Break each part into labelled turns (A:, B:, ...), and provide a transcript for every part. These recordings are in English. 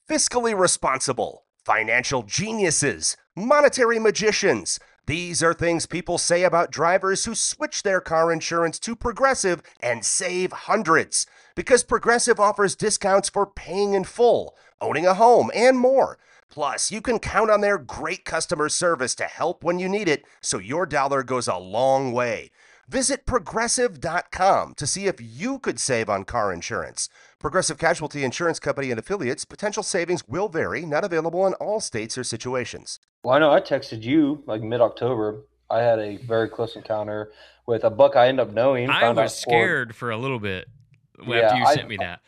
A: fiscally responsible, financial geniuses, monetary magicians. These are things people say about drivers who switch their car insurance to Progressive and save hundreds. Because Progressive offers discounts for paying in full, owning a home, and more. Plus, you can count on their great customer service to help when you need it, so your dollar goes a long way. Visit progressive.com to see if you could save on car insurance. Progressive Casualty Insurance Company and affiliates. Potential savings will vary, not available in all states or situations.
B: Well, I know I texted you like mid-October. I had a very close encounter with a buck I ended up knowing.
C: I was scared for a little bit after you sent me that.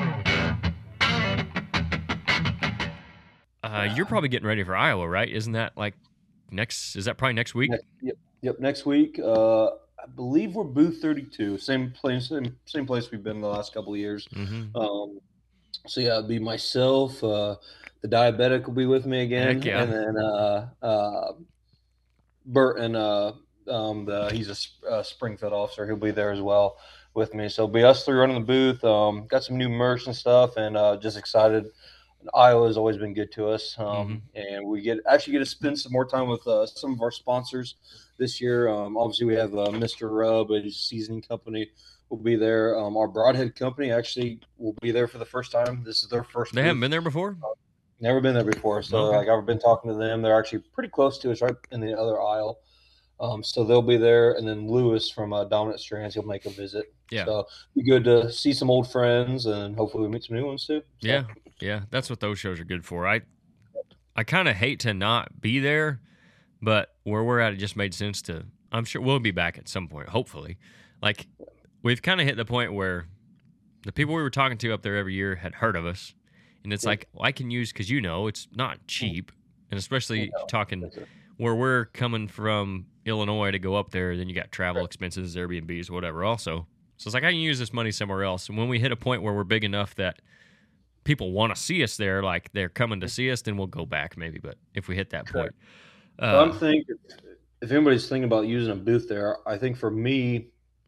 C: You're probably getting ready for Iowa, right? Isn't that like next? Is that probably next week?
B: Yep. Next week. I believe we're booth 32, same place we've been the last couple of years.
C: Mm-hmm.
B: So yeah, it'll be myself. The diabetic will be with me again,
C: Heck yeah.
B: and then Bert and he's a Springfield officer. He'll be there as well with me. So it'll be us three running the booth. Got some new merch and stuff, and just excited. Iowa's always been good to us, and we get to spend some more time with some of our sponsors this year. Obviously, we have Mr. Rub, a seasoning company, will be there. Our Broadhead company actually will be there for the first time. This is their first.
C: They haven't been there before.
B: Never been there before, so I've been talking to them. They're actually pretty close to us, right in the other aisle. So they'll be there, and then Lewis from Dominant Strands, he'll make a visit.
C: Yeah.
B: So it'll be good to see some old friends, and hopefully we meet some new ones too. So.
C: Yeah, that's what those shows are good for. I kind of hate to not be there, but where we're at, it just made sense to. I'm sure we'll be back at some point, hopefully. Like, we've kind of hit the point where the people we were talking to up there every year had heard of us, and it's like, well, I can use, because it's not cheap, and especially talking where we're coming from Illinois to go up there, then you got travel expenses, Airbnbs, whatever also. So it's like, I can use this money somewhere else, and when we hit a point where we're big enough that people want to see us there, like they're coming to see us, then we'll go back maybe. But if we hit that point,
B: I'm thinking if anybody's thinking about using a booth there, I think for me,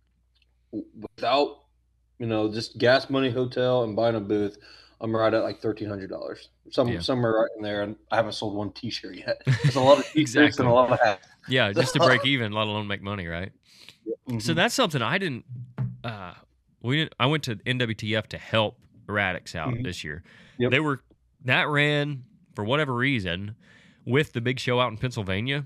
B: without just gas money, hotel, and buying a booth, I'm right at like $1,300, somewhere right in there, and I haven't sold one T-shirt yet. There's a lot of T-shirts and a lot of hats.
C: Yeah, just to break even, let alone make money, right?
B: Mm-hmm.
C: So that's something I didn't. I went to NWTF to help Radix out this year.
B: Yep.
C: That ran for whatever reason with the big show out in Pennsylvania.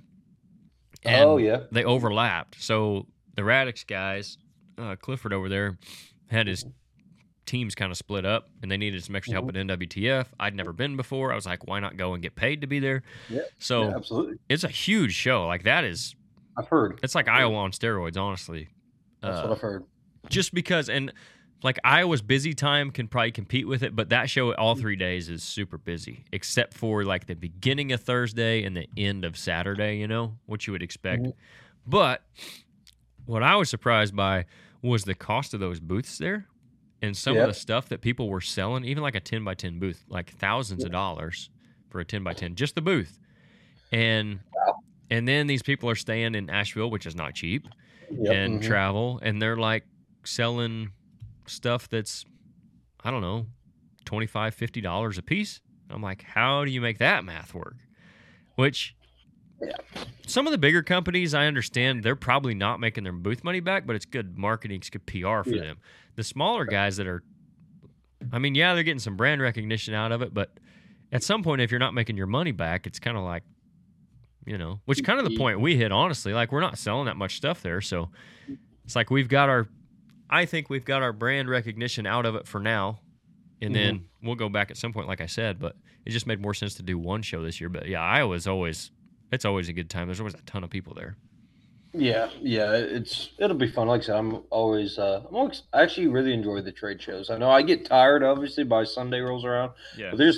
C: And they overlapped. So the Radix guys, Clifford over there, had his teams kind of split up, and they needed some extra help at NWTF. I'd never been before. I was like, why not go and get paid to be there?
B: Yeah.
C: So
B: absolutely,
C: it's a huge show. Like that is,
B: I've heard.
C: It's like Iowa on steroids, honestly.
B: That's what I've heard.
C: Just because, and like Iowa's busy time can probably compete with it, but that show all 3 days is super busy, except for like the beginning of Thursday and the end of Saturday, what you would expect. Mm-hmm. But what I was surprised by was the cost of those booths there and some of the stuff that people were selling, even like a 10x10 booth, like thousands of dollars for a 10x10, just the booth. And then these people are staying in Asheville, which is not cheap, and travel, and they're like selling stuff that's, I don't know, $25, $50 a piece. I'm like, how do you make that math work? Which some of the bigger companies, I understand, they're probably not making their booth money back, but it's good marketing, it's good PR for them. The smaller guys that are, they're getting some brand recognition out of it, but at some point, if you're not making your money back, it's kind of like, which kind of the point we hit, honestly. Like, we're not selling that much stuff there, so it's like I think we've got our brand recognition out of it for now, and then we'll go back at some point, like I said, but it just made more sense to do one show this year. But yeah, Iowa's it's always a good time. There's always a ton of people there.
B: Yeah, it'll be fun. Like I said, I actually really enjoy the trade shows. I know I get tired, obviously, by Sunday rolls around.
C: Yeah.
B: But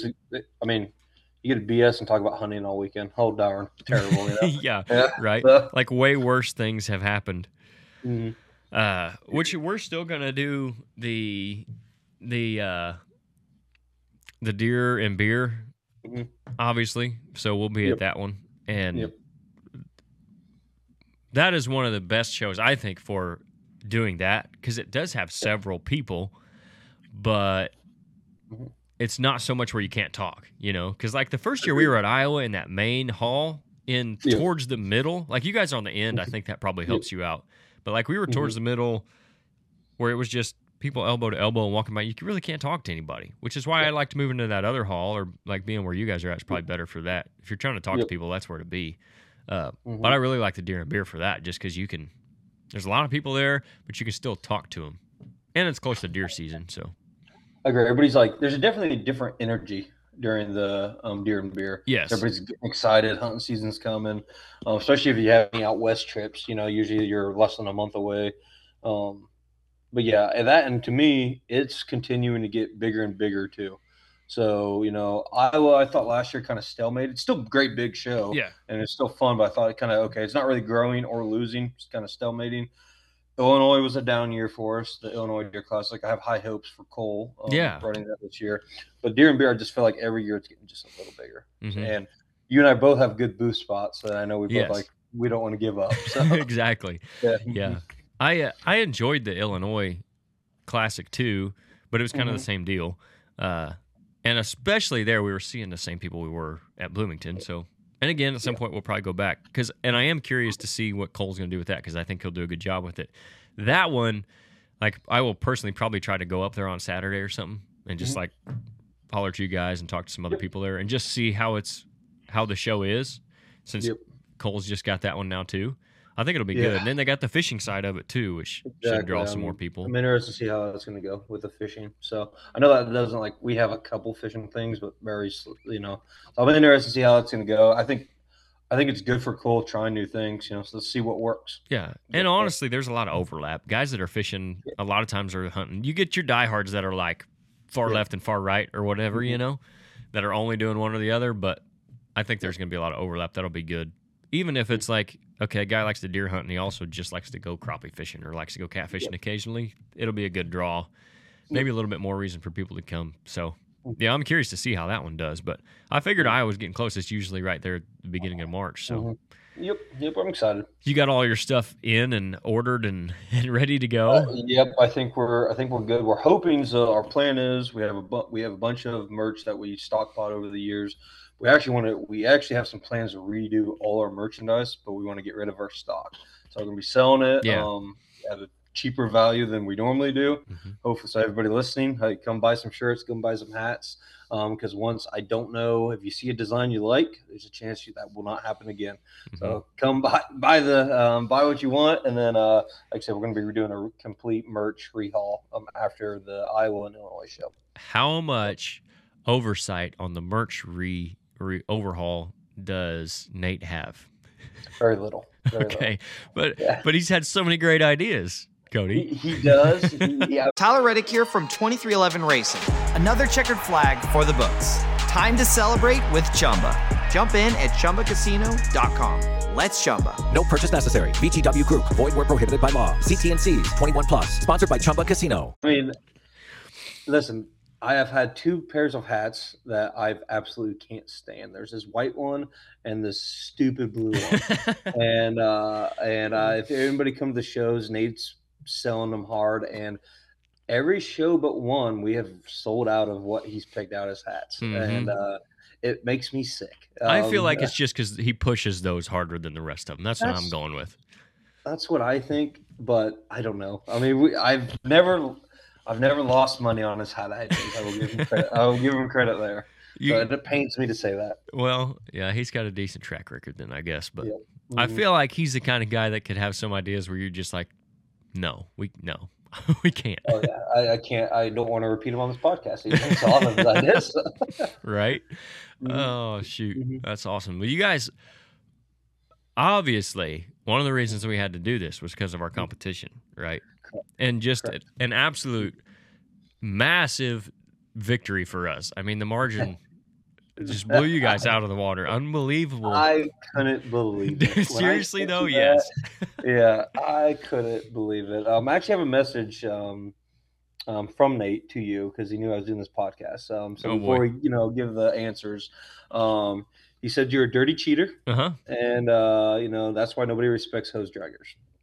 B: you get to BS and talk about hunting all weekend. Oh, darn. Terrible.
C: Yeah, right? Like, way worse things have happened.
B: Mm-hmm.
C: Which we're still gonna do the deer and beer, obviously. So we'll be at that one, and that is one of the best shows I think for doing that, because it does have several people, but it's not so much where you can't talk, because like the first year we were at Iowa in that main hall towards the middle, like you guys are on the end. I think that probably helps you out. But like we were towards the middle where it was just people elbow to elbow and walking by. You really can't talk to anybody, which is why I like to move into that other hall, or like being where you guys are at is probably better for that. If you're trying to talk to people, that's where to be. But I really like the Deer and Beer for that, just because there's a lot of people there, but you can still talk to them. And it's close to deer season, so.
B: I agree. Everybody's like, there's definitely a different energy during the Deer and Beer.
C: Yes.
B: Everybody's excited. Hunting season's coming, especially if you have any out west trips. Usually you're less than a month away. But yeah, and to me, it's continuing to get bigger and bigger too. So, Iowa, I thought last year kind of stalemated. It's still a great big show.
C: Yeah.
B: And it's still fun, but I thought it's not really growing or losing. It's kind of stalemating. Illinois was a down year for us, the Illinois Deer Classic. I have high hopes for Cole running that this year. But Deer and Beer, I just feel like every year it's getting just a little bigger. And you and I both have good booth spots that I know we both we don't want to give up. So.
C: Exactly. Yeah. I enjoyed the Illinois Classic too, but it was kind of the same deal. And especially there, we were seeing the same people we were at Bloomington. So, and again, at some point, we'll probably go back. And I am curious to see what Cole's going to do with that, because I think he'll do a good job with it. That one, like, I will personally probably try to go up there on Saturday or something and just, like, holler to you guys and talk to some other people there and just see how the show is, since Cole's just got that one now, too. I think it'll be good. And then they got the fishing side of it too, which should draw some more people.
B: I'm interested to see how that's going to go with the fishing. So I know that doesn't we have a couple fishing things, but very, so I'm interested to see how it's going to go. I think it's good for Cole trying new things, so let's see what works.
C: Yeah. And honestly, there's a lot of overlap. Guys that are fishing a lot of times are hunting. You get your diehards that are like far left and far right or whatever, that are only doing one or the other. But I think there's going to be a lot of overlap. That'll be good. Even if it's like, okay, a guy likes to deer hunt and he also just likes to go crappie fishing or likes to go catfishing occasionally, it'll be a good draw. Maybe a little bit more reason for people to come. So, yeah, I'm curious to see how that one does. But I figured Iowa's getting close. It's usually right there at the beginning of March. So,
B: Yep, I'm excited.
C: You got all your stuff in and ordered and ready to go?
B: Yep, I think we're good. We're hoping. So our plan is we have a bunch of merch that we stockpiled over the years. We actually have some plans to redo all our merchandise, but we want to get rid of our stock. So we're going to be selling it at a cheaper value than we normally do. Hopefully, so everybody listening, hey, come buy some shirts, come buy some hats. Because once, I don't know, if you see a design you like, there's a chance that will not happen again. So come buy what you want, and then like I said, we're going to be redoing a complete merch rehaul after the Iowa and Illinois show.
C: How much oversight on the merch overhaul does Nate have?
B: Very little.
C: Okay, but he's had so many great ideas, Cody.
B: He does.
D: Tyler Reddick here from 2311 Racing. Another checkered flag for the books. Time to celebrate with Chumba. Jump in at ChumbaCasino.com. Let's Chumba.
E: No purchase necessary. VGW Group. Void where prohibited by law. CT&Cs. 21 plus. Sponsored by Chumba Casino.
B: I mean, listen, I have had two pairs of hats that I absolutely can't stand. There's this white one and this stupid blue one. and if anybody comes to the shows, Nate's selling them hard. And every show but one, we have sold out of what he's picked out as hats. And it makes me sick.
C: I feel like it's just because he pushes those harder than the rest of them. That's what I'm going with. That's
B: what I think, but I don't know. I mean, I've never lost money on his hat. I will give him credit. I will give him credit there. But it pains me to say that.
C: Well, yeah, he's got a decent track record then, I guess. But I feel like he's the kind of guy that could have some ideas where you're just like, no, we can't.
B: Oh yeah, I can't. I don't want to repeat him on this podcast. He thinks all of his ideas.
C: Right? Oh shoot, that's awesome. Well, you guys, obviously, one of the reasons we had to do this was because of our competition, right? And just an absolute massive victory for us. I mean, the margin just blew you guys out of the water. Unbelievable.
B: I couldn't believe it.
C: Seriously, though, yes.
B: Yeah, I couldn't believe it. I actually have a message from Nate to you because he knew I was doing this podcast. So before we give the answers, he said you're a dirty cheater, and that's why nobody respects hose draggers.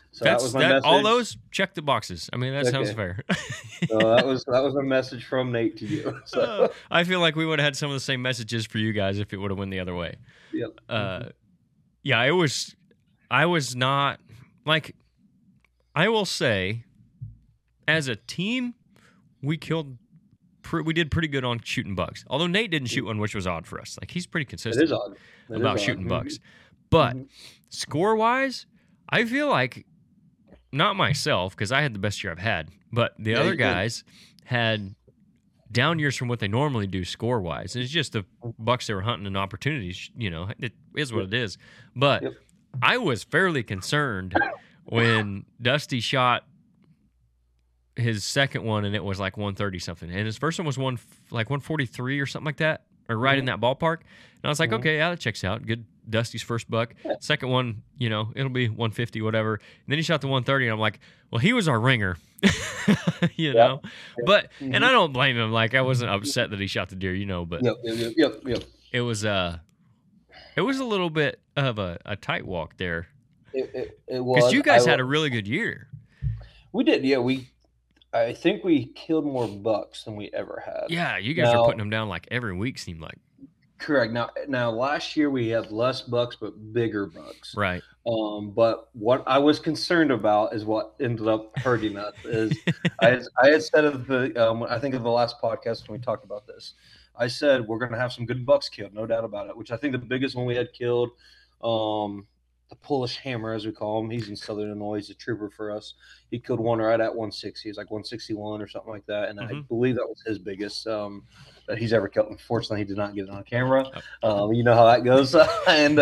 B: So that was my message.
C: All those check the boxes. I mean, that sounds fair.
B: So that was a message from Nate to you. So.
C: I feel like we would have had some of the same messages for you guys if it would have went the other way.
B: Yep.
C: Yeah, I was not like. I will say, as a team, we did pretty good on shooting bucks. Although Nate didn't shoot one, which was odd for us. Like, he's pretty consistent about shooting bucks. But score-wise, I feel like, not myself, because I had the best year I've had, but the other guys had down years from what they normally do score-wise. It's just the bucks they were hunting and opportunities. It is what it is. But I was fairly concerned when Dusty shot his second one and it was like 130 something, and his first one was 143 or something like that, or right in that ballpark. And I was like, okay, yeah, that checks out. Good, Dusty's first buck. Second one, it'll be 150, whatever. And then he shot the 130, and I'm like, well, he was our ringer, know. But and I don't blame him. Like, I wasn't upset that he shot the deer, But it was a little bit of a tight walk there.
B: It was,
C: because you guys had a really good year.
B: We did, yeah. I think we killed more bucks than we ever had.
C: Yeah, you guys were putting them down like every week, seemed like.
B: Correct. Now last year we had less bucks but bigger bucks.
C: Right.
B: But what I was concerned about is what ended up hurting us. Is I had said at the I think of the last podcast when we talked about this, I said we're going to have some good bucks killed, no doubt about it. Which I think the biggest one we had killed, the Polish Hammer, as we call him. He's in Southern Illinois. He's a trooper for us. He killed one right at 160. He was like 161 or something like that. And I believe that was his biggest that he's ever killed. Unfortunately, he did not get it on camera. You know how that goes. And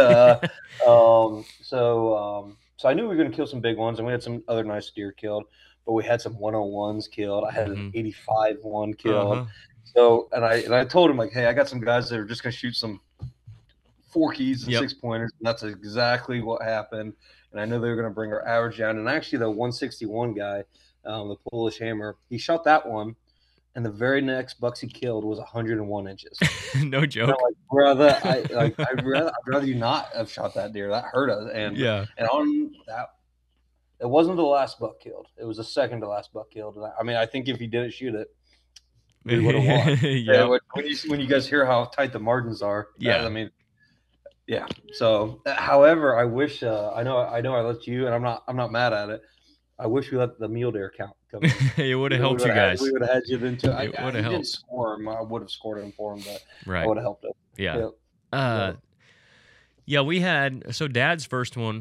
B: so I knew we were going to kill some big ones, and we had some other nice deer killed. But we had some 101s killed. I had an 85 one killed. So and I told him, like, hey, I got some guys that are just going to shoot some forkies and 6-pointers, and that's exactly what happened. And I know they were going to bring our average down. And actually, the 161 guy, the Polish Hammer, he shot that one, and the very next bucks he killed was 101 inches.
C: No joke.
B: And I'm like, brother, I'd rather you not have shot that deer. That hurt us. And on that, it wasn't the last buck killed. It was the second to last buck killed. And I think if he didn't shoot it, we would have won. When you guys hear how tight the margins are, yeah. So, however, I wish I know I let you, and I'm not mad at it. I wish we let the mule deer count come in.
C: It would have helped you guys.
B: We would have had you into it.
C: It would have helped.
B: Didn't score him. I would have scored him for him, but
C: right.
B: I would have helped it.
C: Yeah. Yeah, we had Dad's first one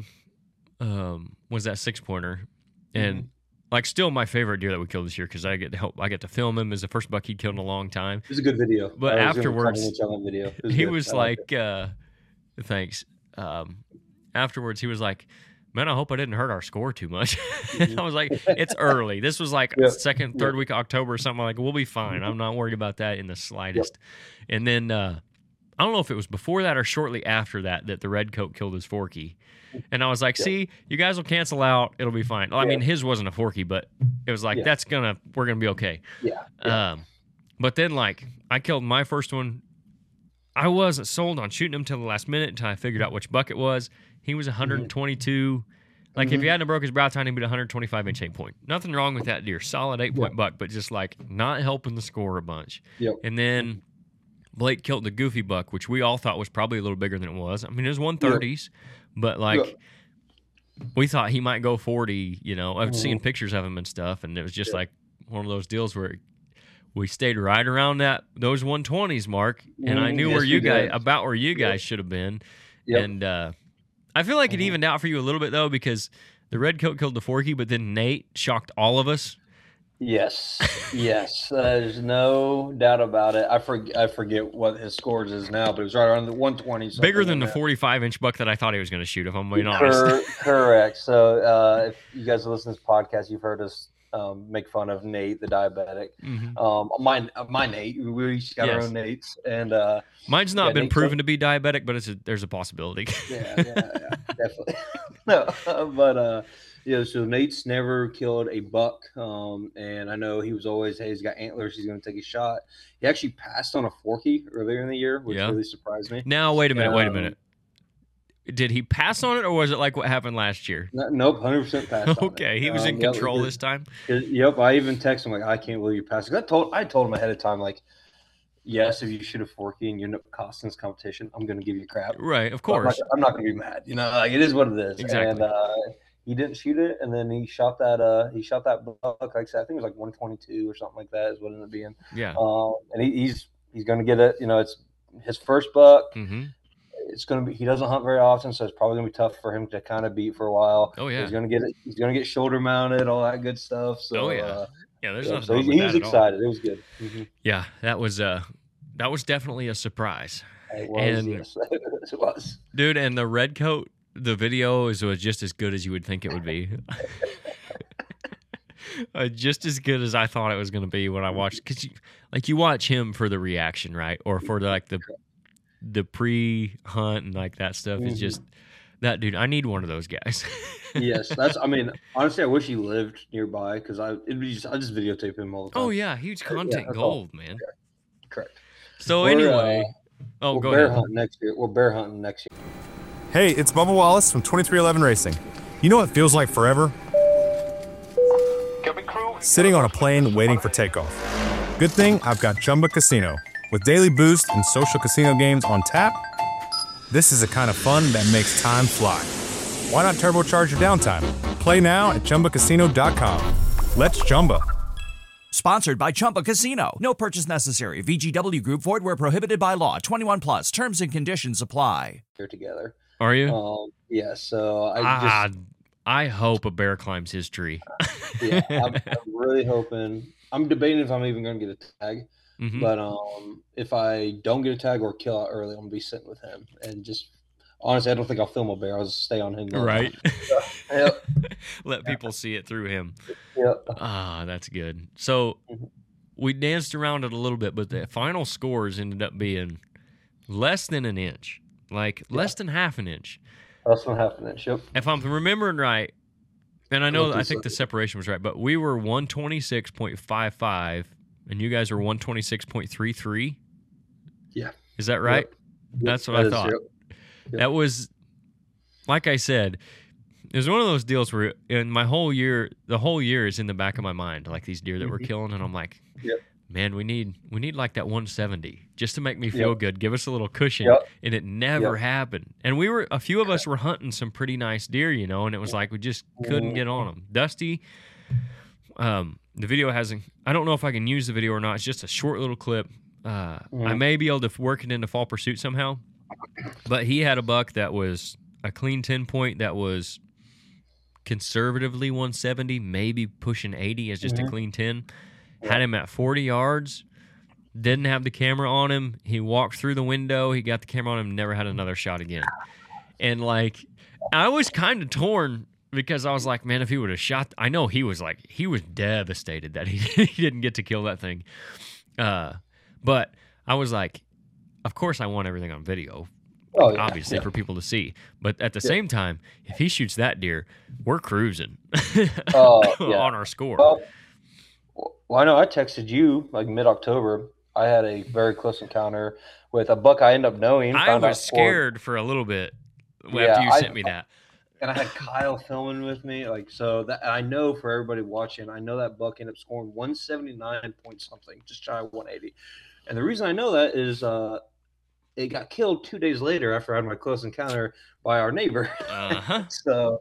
C: was that 6-pointer, and like still my favorite deer that we killed this year because I get to film him as the first buck he'd killed in a long time.
B: It was a good video.
C: But afterwards, he
B: good.
C: was like, thanks. Afterwards, he was like, man, I hope I didn't hurt our score too much. I was like, it's early. This was like second, third week of October or something. Like, we'll be fine. I'm not worried about that in the slightest. And then I don't know if it was before that or shortly after that the red coat killed his forky. And I was like, see, you guys will cancel out. It'll be fine. Well, I mean, his wasn't a forky, but it was like, we're going to be okay.
B: Yeah.
C: But then, like, I killed my first one. I wasn't sold on shooting him till the last minute until I figured out which buck it was. He was 122. Like, if he hadn't broke his brow tine, he'd be 125-inch 8-point. Nothing wrong with that deer. Solid 8-point buck, but just, like, not helping the score a bunch. And then Blake killed the goofy buck, which we all thought was probably a little bigger than it was. I mean, it was 130s, but, like, we thought he might go 40, I've seen pictures of him and stuff, and it was just, like, one of those deals where we stayed right around those 120s mark, and I knew where you guys should have been. And I feel like it evened out for you a little bit, though, because the red coat killed the forky, but then Nate shocked all of us.
B: Yes. There's no doubt about it. I forget what his scores is now, but it was right around the 120s.
C: Bigger than the 45-inch buck that I thought he was going to shoot, if I'm being honest.
B: Correct. So if you guys listen to this podcast, you've heard us make fun of Nate, the diabetic. My Nate, we each got our own Nates, and
C: mine's not been proven to be diabetic, but there's a possibility.
B: yeah, definitely. No, but so Nate's never killed a buck, and I know he was always, hey, he's got antlers, he's going to take a shot. He actually passed on a forky earlier in the year, which really surprised me.
C: Now, wait a minute. did he pass on it, or was it like what happened last year?
B: Nope, 100% passed on it.
C: Okay, he was in
B: Yep,
C: control this time.
B: Yep, I even texted him like, I can't believe you passed. I told him ahead of time, like, yes, if you shoot a forky and you end up costing this competition, I'm going to give you crap.
C: Right, of
B: But
C: course.
B: I'm not going to be mad. You know, like, it is what it is.
C: Exactly.
B: And he didn't shoot it, and then he shot that buck. Like I said, I think it was like 122 or something like that is what it ended up being.
C: Yeah.
B: And he's going to get it. You know, it's his first buck.
C: Mm-hmm.
B: It's going to be. He doesn't hunt very often, so it's probably going to be tough for him to kind of beat for a while.
C: Oh yeah.
B: He's going to get it. He's going to get shoulder mounted, all that good stuff. So,
C: Oh, yeah. Yeah, there's nothing
B: so
C: wrong
B: he
C: with
B: was
C: that at all.
B: excited. It was good. Mm-hmm.
C: Yeah, that was definitely a surprise.
B: It was.
C: And-
B: Yes, it was.
C: Dude, and the red coat, the video was just as good as you would think it would be. Just as good as I thought it was going to be when I watched, because you watch him for the reaction, right? Or for the pre-hunt and like that stuff. It's just that dude. I need one of those guys.
B: Yes, I mean, honestly, I wish he lived nearby because I just videotape him all the time.
C: Oh yeah, huge content
B: that's
C: gold, man.
B: Correct.
C: So
B: We're,
C: anyway,
B: we're
C: go
B: bear
C: ahead.
B: hunting next year. We're bear hunting next year.
F: Hey, it's Bubba Wallace from 2311 Racing. You know what feels like forever? Sitting on a plane waiting for takeoff. Good thing I've got Chumba Casino. With daily boost and social casino games on tap, this is the kind of fun that makes time fly. Why not turbocharge your downtime? Play now at ChumbaCasino.com. Let's Chumba.
G: Sponsored by Chumba Casino. No purchase necessary. VGW Group. Void where prohibited by law. 21 plus. Terms and conditions apply.
B: Here together.
C: Are you?
B: Yeah. So
C: I hope a bear climbs his tree.
B: yeah, I'm really hoping. I'm debating if I'm even going to get a tag.
C: Mhm.
B: But if I don't get a tag or kill out early, I'm gonna be sitting with him and just honestly, I don't think I'll film a bear. I'll just stay on him.
C: Right.
B: Yep.
C: Let people see it through him.
B: Yep.
C: Ah, that's good. So we danced around it a little bit, but the final scores ended up being less than an inch, like less than half an inch.
B: Less than half an inch. Yep.
C: If I'm remembering right, and I think the separation was right, but we were 126.55, and you guys were 126.33.
B: Yeah.
C: Is that right?
B: Yep.
C: That's what I thought.
B: Yep.
C: That was, like I said, it was one of those deals where in my whole year, the whole year is in the back of my mind, like these deer that we're killing, and I'm like,
B: Yep.
C: man, we need like that 170 just to make me feel good, give us a little cushion,
B: Yep.
C: and it never happened. And a few of us were hunting some pretty nice deer, and it was like we just couldn't get on them. Dusty, the video hasn't. I don't know if I can use the video or not. It's just a short little clip. I may be able to work it into Fall Pursuit somehow, but he had a buck that was a clean 10-point that was conservatively 170, maybe pushing 80 as just a clean 10. Had him at 40 yards, didn't have the camera on him. He walked through the window. He got the camera on him, never had another shot again. And, I was kind of torn because I was like, man, if he would have shot, I know he was devastated that he didn't get to kill that thing. But I was like, of course I want everything on video, obviously, for people to see. But at the same time, if he shoots that deer, we're cruising on our score.
B: Well, I know I texted you like mid-October. I had a very close encounter with a buck I ended up knowing.
C: I was scared for a little bit after you sent me that.
B: And I had Kyle filming with me. That I know for everybody watching, I know that buck ended up scoring 179 point something, just shy of 180. And the reason I know that is it got killed 2 days later after I had my close encounter by our neighbor.
C: Uh-huh.
B: So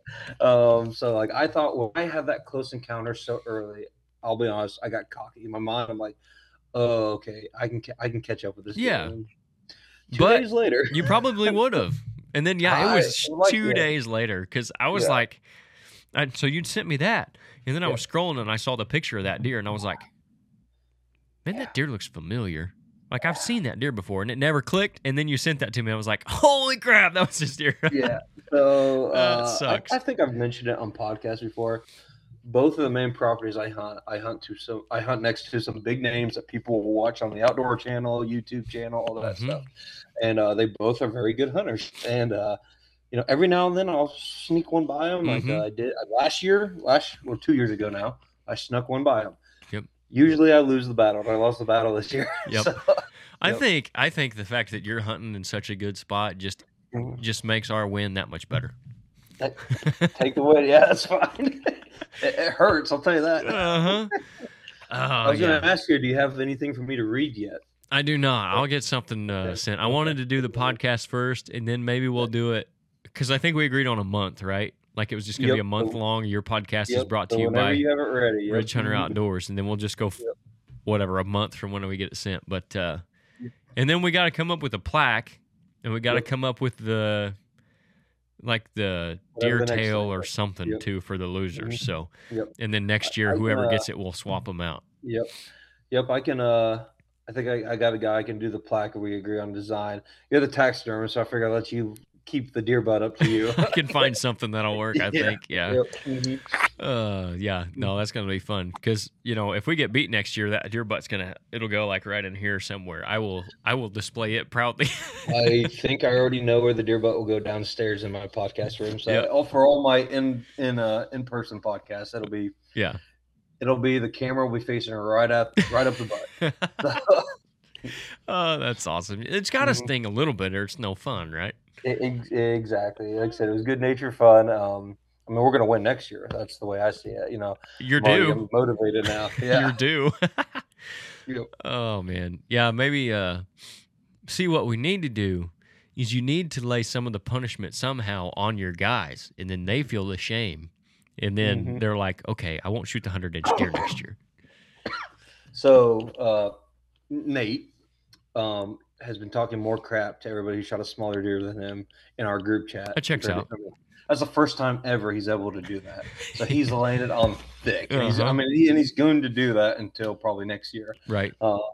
B: I thought, well, I had that close encounter so early. I'll be honest, I got cocky in my mind. I'm like, oh, okay, I can catch up with this.
C: Yeah.
B: Game.
C: But
B: 2 days later,
C: you probably would have. And then, it was
B: like
C: 2 days later because I was like, so you'd sent me that. And then I was scrolling and I saw the picture of that deer and I was like, man, that deer looks familiar. Like, I've seen that deer before, and it never clicked. And then you sent that to me. I was like, holy crap, that was this deer.
B: Yeah. So
C: That sucks.
B: I think I've mentioned it on podcasts before. Both of the main properties I hunt next to some big names that people will watch on the Outdoor Channel, YouTube channel, all that stuff. And they both are very good hunters. And every now and then I'll sneak one by them, like I did last 2 years ago now. I snuck one by them.
C: Yep.
B: Usually I lose the battle. I lost the battle this year.
C: Yep.
B: So,
C: I think the fact that you're hunting in such a good spot just just makes our win that much better.
B: Take the win. Yeah, that's fine. It hurts. I'll tell you that.
C: Uh-huh.
B: I was going to ask you, do you have anything for me to read yet?
C: I do not. I'll get something sent. I wanted to do the podcast first, and then maybe we'll do it, because I think we agreed on a month, right? Like it was just going to be a month long. Your podcast is brought to you by
B: you have it ready.
C: Ridge Hunter Outdoors, and then we'll just go whatever, a month from when we get it sent. But and then we got to come up with a plaque, and we got to come up with the deer tail or something too for the losers. So and then next year whoever gets it will swap them out.
B: Yep. I can I think I got a guy I can do the plaque if we agree on design. You're the taxidermist, so I figure I'll let you keep the deer butt up to you.
C: I can find something that'll work, I think. Yeah.
B: Yep.
C: No, that's gonna be fun, because if we get beat next year, that deer butt's it'll go like right in here somewhere. I will display it proudly.
B: I think I already know where the deer butt will go, downstairs in my podcast room. So for all my in-person podcasts, it'll be the camera will be facing right up the butt.
C: Oh, that's awesome. It's got to sting a little bit, or it's no fun, right?
B: Exactly. Like I said, it was good natured fun. I mean, we're going to win next year. That's the way I see it.
C: You're due.
B: I'm motivated now. Yeah.
C: You're due.
B: Yep.
C: Oh man, yeah. Maybe see, what we need to do is you need to lay some of the punishment somehow on your guys, and then they feel the shame, and then they're like, okay, I won't shoot the 100-inch deer next year.
B: So Nate has been talking more crap to everybody who shot a smaller deer than him in our group chat.
C: That checks out.
B: That's the first time ever he's able to do that. So he's laying it on thick. And he's going to do that until probably next year.
C: Right.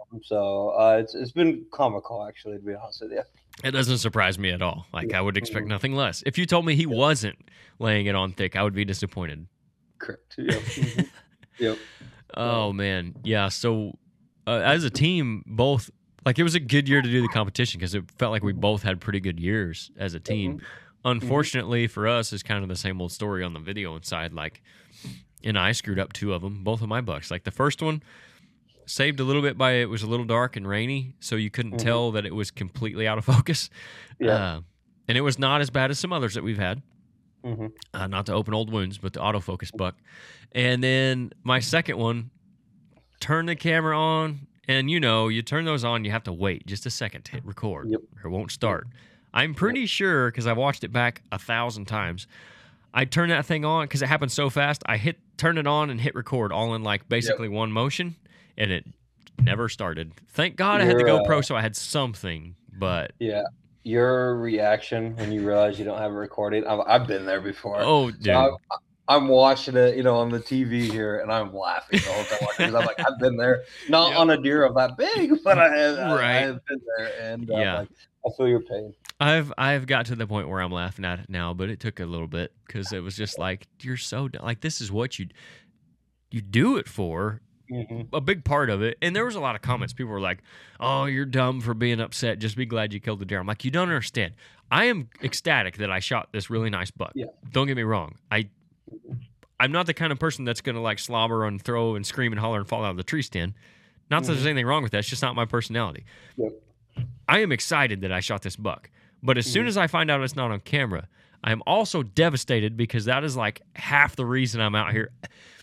B: It's been comical, actually, to be honest with you.
C: It doesn't surprise me at all. Like, I would expect nothing less. If you told me he wasn't laying it on thick, I would be disappointed.
B: Correct. Yep. Yep.
C: Oh, man. Yeah. So as a team, both, like, it was a good year to do the competition, because it felt like we both had pretty good years as a team. Unfortunately for us, it's kind of the same old story on the video side. Like, and I screwed up 2 of them, both of my bucks. Like the first one, saved a little bit by it was a little dark and rainy, so you couldn't tell that it was completely out of focus. Yeah. And it was not as bad as some others that we've had. Not to open old wounds, but the autofocus buck. And then my second one, turn the camera on, and you turn those on, you have to wait just a second to hit record, or it won't start. I'm pretty sure, because I've watched it back 1,000 times, I turned that thing on, because it happened so fast, I turned it on and hit record all in like basically one motion, and it never started. Thank God I had the GoPro, so I had something, but... Yeah,
B: your reaction when you realize you don't have it recorded, I've been there before.
C: Oh, dude.
B: So I'm watching it, on the TV here, and I'm laughing the whole time, because I'm like, I've been there, not on a deer of that big, but I have been there, and I feel your pain.
C: I've got to the point where I'm laughing at it now, but it took a little bit, because it was just like, you're so like, this is what you do it for. A big part of it. And there was a lot of comments. People were like, oh, you're dumb for being upset. Just be glad you killed the deer. I'm like, you don't understand. I am ecstatic that I shot this really nice buck. Yeah. Don't get me wrong. I'm not the kind of person that's going to like slobber and throw and scream and holler and fall out of the tree stand. Not that there's anything wrong with that. It's just not my personality. Yep. I am excited that I shot this buck. But as soon as I find out it's not on camera, I am also devastated, because that is like half the reason I'm out here.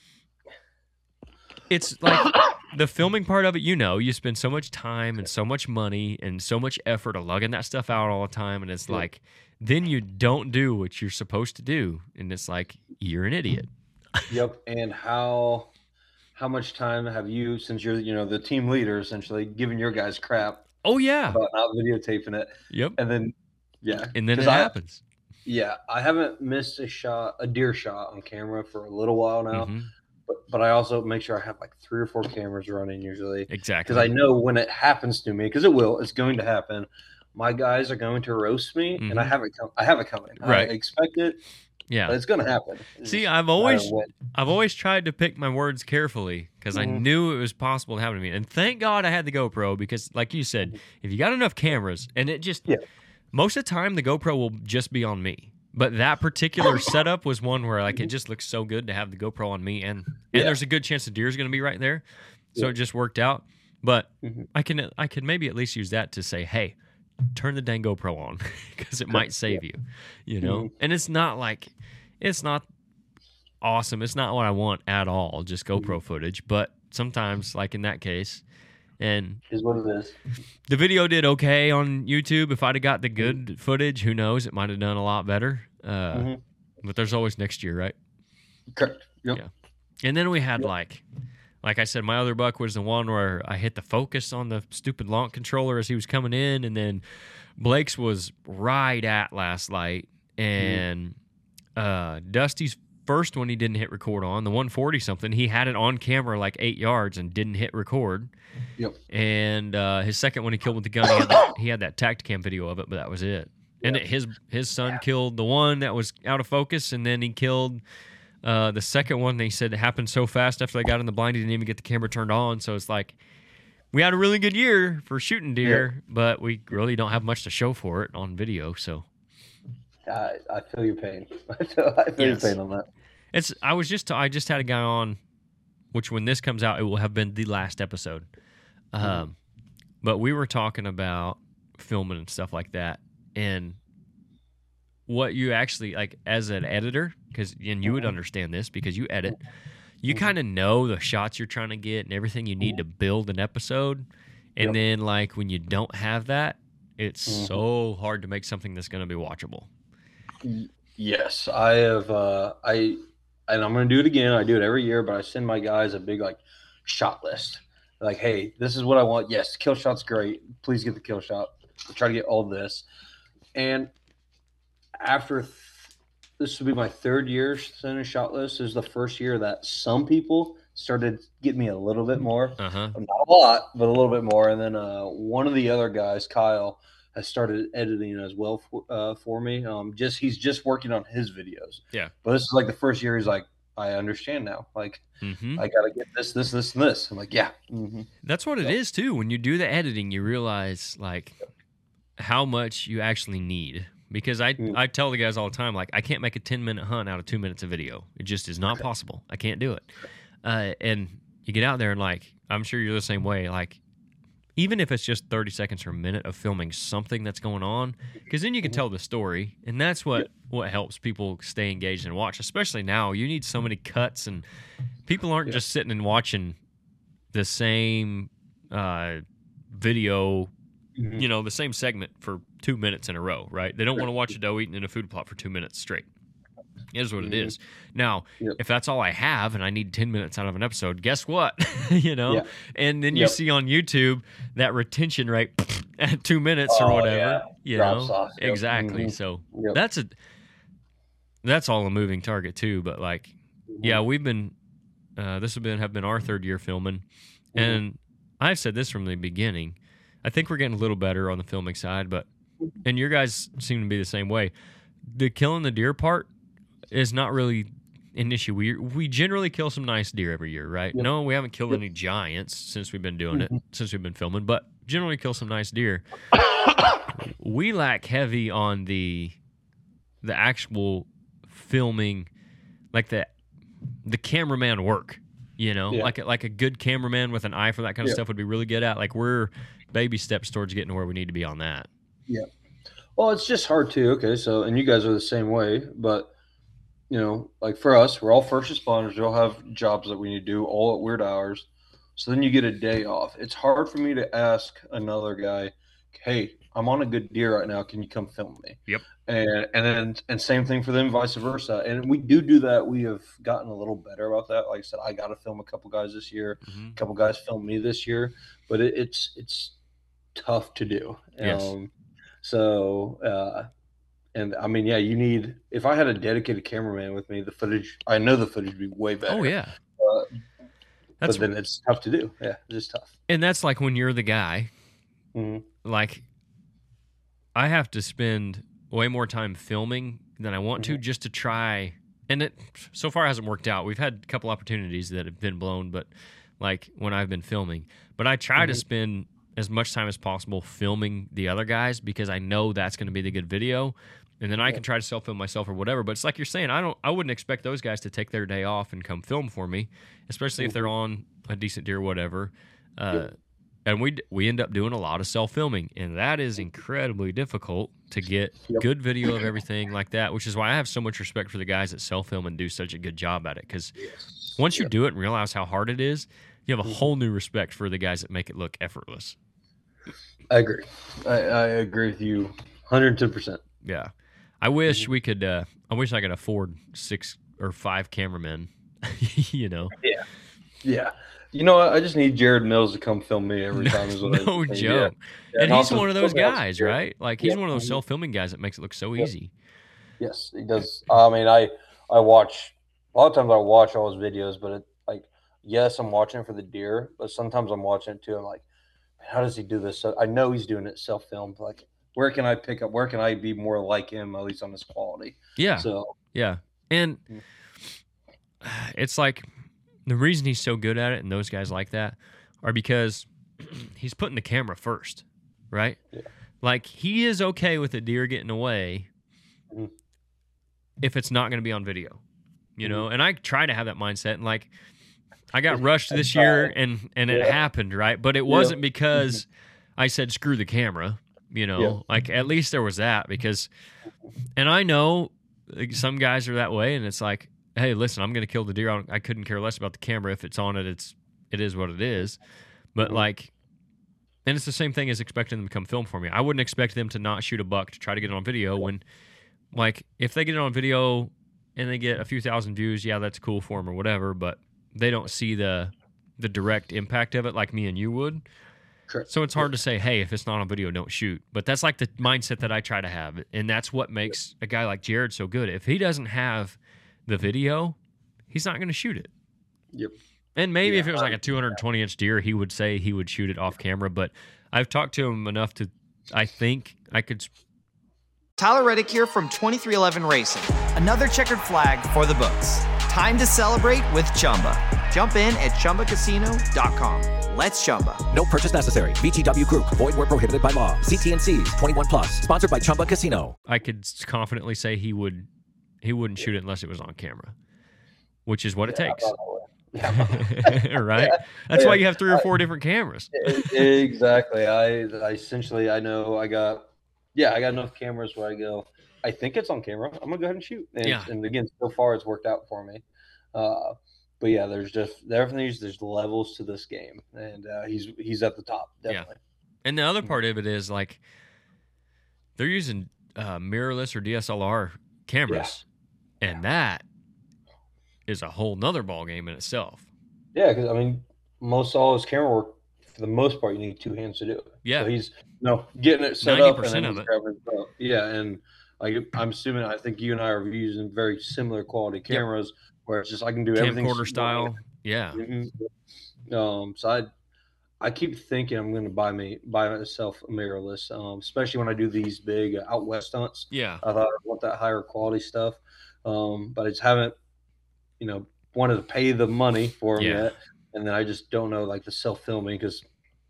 C: It's like the filming part of it, you spend so much time and so much money and so much effort of lugging that stuff out all the time. And it's like, then you don't do what you're supposed to do. And it's like, you're an idiot.
B: Yep. And how much time have you, since you're, the team leader, essentially, given your guys crap?
C: Oh, yeah.
B: About not videotaping it.
C: Yep.
B: And then,
C: and then it happens.
B: I haven't missed a deer shot on camera for a little while now. But I also make sure I have like 3 or 4 cameras running usually.
C: Exactly.
B: Because I know when it happens to me, because it's going to happen. My guys are going to roast me, and I have it coming.
C: Right.
B: I expect it.
C: Yeah.
B: But it's going to happen.
C: See, I've always tried to pick my words carefully, because I knew it was possible to happen to me. And thank God I had the GoPro, because like you said, if you got enough cameras, and it just most of the time the GoPro will just be on me. But that particular setup was one where like it just looks so good to have the GoPro on me, and there's a good chance the deer is going to be right there, so it just worked out. But I can maybe at least use that to say, hey, turn the dang GoPro on because it might save you, you know? And it's not awesome. It's not what I want at all, just GoPro footage. But sometimes, like in that case, and
B: Is what it is.
C: the video did okay on YouTube. If I'd have got the good footage, who knows? It might have done a lot better. But there's always next year, right?
B: Correct. Yep.
C: Yeah. And then we had like I said, my other buck was the one where I hit the focus on the stupid launch controller as he was coming in, and then Blake's was right at last light, and Dusty's first one he didn't hit record on, the 140 something, he had it on camera like 8 yards and didn't hit record.
B: Yep.
C: And his second one he killed with the gun, he had that Tacticam video of it, but that was it. And his son killed the one that was out of focus, and then he killed the second one. They said it happened so fast after they got in the blind, he didn't even get the camera turned on. So it's like, we had a really good year for shooting deer, but we really don't have much to show for it on video. So
B: I feel your pain. I feel your pain on that.
C: I just had a guy on, which when this comes out, it will have been the last episode. But we were talking about filming and stuff like that, and what you actually like as an editor, and you would understand this because you edit, you kind of know the shots you're trying to get and everything you need to build an episode. And then like when you don't have that, it's so hard to make something that's going to be watchable.
B: Yes, I have. And I'm going to do it again. I do it every year, but I send my guys a big like shot list. Like, hey, this is what I want. Yes, kill shot's great. Please get the kill shot. I'll try to get all this. And after this will be my third year sending a shot list. This is the first year that some people started getting me a little bit more. Not a lot, but a little bit more. And then one of the other guys, Kyle, has started editing as well for me. He's just working on his videos.
C: Yeah.
B: But this is like the first year he's like, I understand now. Like, I got to get this, and this. I'm like, yeah.
C: That's what it is too. When you do the editing, you realize like how much you actually need. Because I tell the guys all the time, like, I can't make a 10-minute hunt out of 2 minutes of video. It just is not possible. I can't do it. And you get out there and like, I'm sure you're the same way. Like, even if it's just 30 seconds or a minute of filming something that's going on, because then you can tell the story, and that's what helps people stay engaged and watch. Especially now, you need so many cuts, and people aren't just sitting and watching the same video, you know, the same segment for 2 minutes in a row, right? They don't want to watch a doe eating in a food plot for 2 minutes straight. It is what it is. Now, if that's all I have and I need 10 minutes out of an episode, guess what? You know? And then you see on YouTube that retention rate at 2 minutes or whatever. You know?
B: Off.
C: Exactly. So that's all a moving target too. But like, yeah, we've been this have been our third year filming. And I've said this from the beginning. I think we're getting a little better on the filming side, and your guys seem to be the same way. The killing the deer part is not really an issue. We generally kill some nice deer every year, right? No, we haven't killed any giants since we've been doing it, since we've been filming, but generally kill some nice deer. We lack heavy on the actual filming, like the cameraman work, you know? Like a good cameraman with an eye for that kind of stuff would be really good at. Like, we're baby steps towards getting to where we need to be on that.
B: Yeah. Well, it's just hard too. Okay, so, and you guys are the same way, but you know, like for us, we're all first responders. We all have jobs that we need to do all at weird hours. So then you get a day off. It's hard for me to ask another guy, hey, I'm on a good deer right now. Can you come film me?
C: Yep.
B: And same thing for them, vice versa. And we do that. We have gotten a little better about that. Like I said, I got to film a couple guys this year. A couple guys filmed me this year, but it's tough to do.
C: Yes.
B: And I mean, yeah, you need, if I had a dedicated cameraman with me, I know the footage would be way better.
C: Oh, yeah.
B: But then it's tough to do. Yeah, it's just tough.
C: And that's like when you're the guy, like, I have to spend way more time filming than I want to just to try. And it so far hasn't worked out. We've had a couple opportunities that have been blown, but like when I've been filming. But I try to spend as much time as possible filming the other guys because I know that's going to be the good video. And then I can try to self-film myself or whatever. But it's like you're saying, I wouldn't expect those guys to take their day off and come film for me, especially if they're on a decent deer or whatever. and we end up doing a lot of self-filming, and that is incredibly difficult to get good video of everything like that, which is why I have so much respect for the guys that self-film and do such a good job at it, because once you do it and realize how hard it is, you have a whole new respect for the guys that make it look effortless.
B: I agree. I agree with you 110%.
C: Yeah. I wish we could I wish I could afford 6 or 5 cameramen, you know.
B: Yeah. You know what? I just need Jared Mills to come film me every time. Is what
C: No
B: I
C: joke.
B: Yeah,
C: And he's one of those
B: something else.
C: guys, right? Like, he's one of those self-filming guys that makes it look so easy.
B: Yes, he does. I mean, I watch a lot of times. I watch all his videos, but yes, I'm watching it for the deer, but sometimes I'm watching it too. I'm like, how does he do this? So I know he's doing it self-filmed. Like, where can I pick up? Where can I be more like him, at least on his quality?
C: Yeah.
B: So
C: Yeah. And it's like the reason he's so good at it, and those guys like that, are because he's putting the camera first, right?
B: Yeah.
C: Like, he is okay with a deer getting away
B: Mhm.
C: if it's not going to be on video, you know? And I try to have that mindset. And, like, I got rushed this year, and it happened, right? But it wasn't because I said, screw the camera, you know?
B: Yeah.
C: Like, at least there was that, because, and I know like, some guys are that way, and it's like, hey, listen, I'm going to kill the deer. I couldn't care less about the camera. If it's on it, it is what it is. But like, and it's the same thing as expecting them to come film for me. I wouldn't expect them to not shoot a buck to try to get it on video when, like, if they get it on video and they get a few thousand views, yeah, that's cool for them or whatever, but they don't see the direct impact of it like me and you would.
B: Correct.
C: So it's hard to say, hey, if it's not on video, don't shoot. But that's like the mindset that I try to have. And that's what makes a guy like Jared so good. If he doesn't have the video, he's not going to shoot it.
B: Yep.
C: And maybe if it was like a 220-inch deer, he would say he would shoot it off camera. But I've talked to him enough to, I think I could.
D: Tyler Reddick here from 2311 Racing. Another checkered flag for the books. Time to celebrate with Chumba. Jump in at ChumbaCasino.com. Let's Chumba.
E: No purchase necessary. VGW Group. Void where prohibited by law. CTNCs. 21 plus. Sponsored by Chumba Casino.
C: I could confidently say he wouldn't shoot it unless it was on camera, which is what it takes. Right? That's why you have 3 or 4 different cameras.
B: Exactly. I essentially, I know I got enough cameras where I go, I think it's on camera. I'm gonna go ahead and shoot. And again, so far it's worked out for me. But yeah, there's levels to this game, and he's at the top, definitely.
C: Yeah. And the other part of it is like they're using mirrorless or DSLR cameras, and that is a whole nother ball game in itself.
B: Yeah, because I mean, all his camera work, for the most part, you need 2 hands to do it.
C: Yeah,
B: so he's getting it set up,
C: 90%
B: and
C: of it.
B: Yeah, and like I'm assuming, I think you and I are using very similar quality cameras, where it's just I can do everything
C: camcorder style. Yeah.
B: Mm-hmm. So I keep thinking I'm going to buy myself a mirrorless, especially when I do these big out west hunts.
C: Yeah,
B: I thought I want that higher quality stuff, but I just haven't, wanted to pay the money for them yet. And then I just don't know, like, the self-filming, because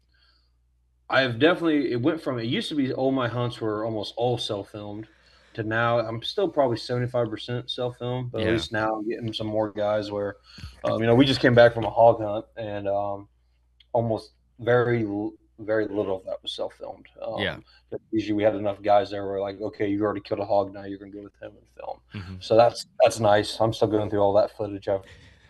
B: it used to be all my hunts were almost all self-filmed, to now I'm still probably 75% self-filmed, but at least now I'm getting some more guys where, we just came back from a hog hunt, and almost very, very little of that was self-filmed. Usually we had enough guys there where, like, okay, you already killed a hog, now you're going to go with him and film.
C: Mm-hmm.
B: So that's nice. I'm still going through all that footage. On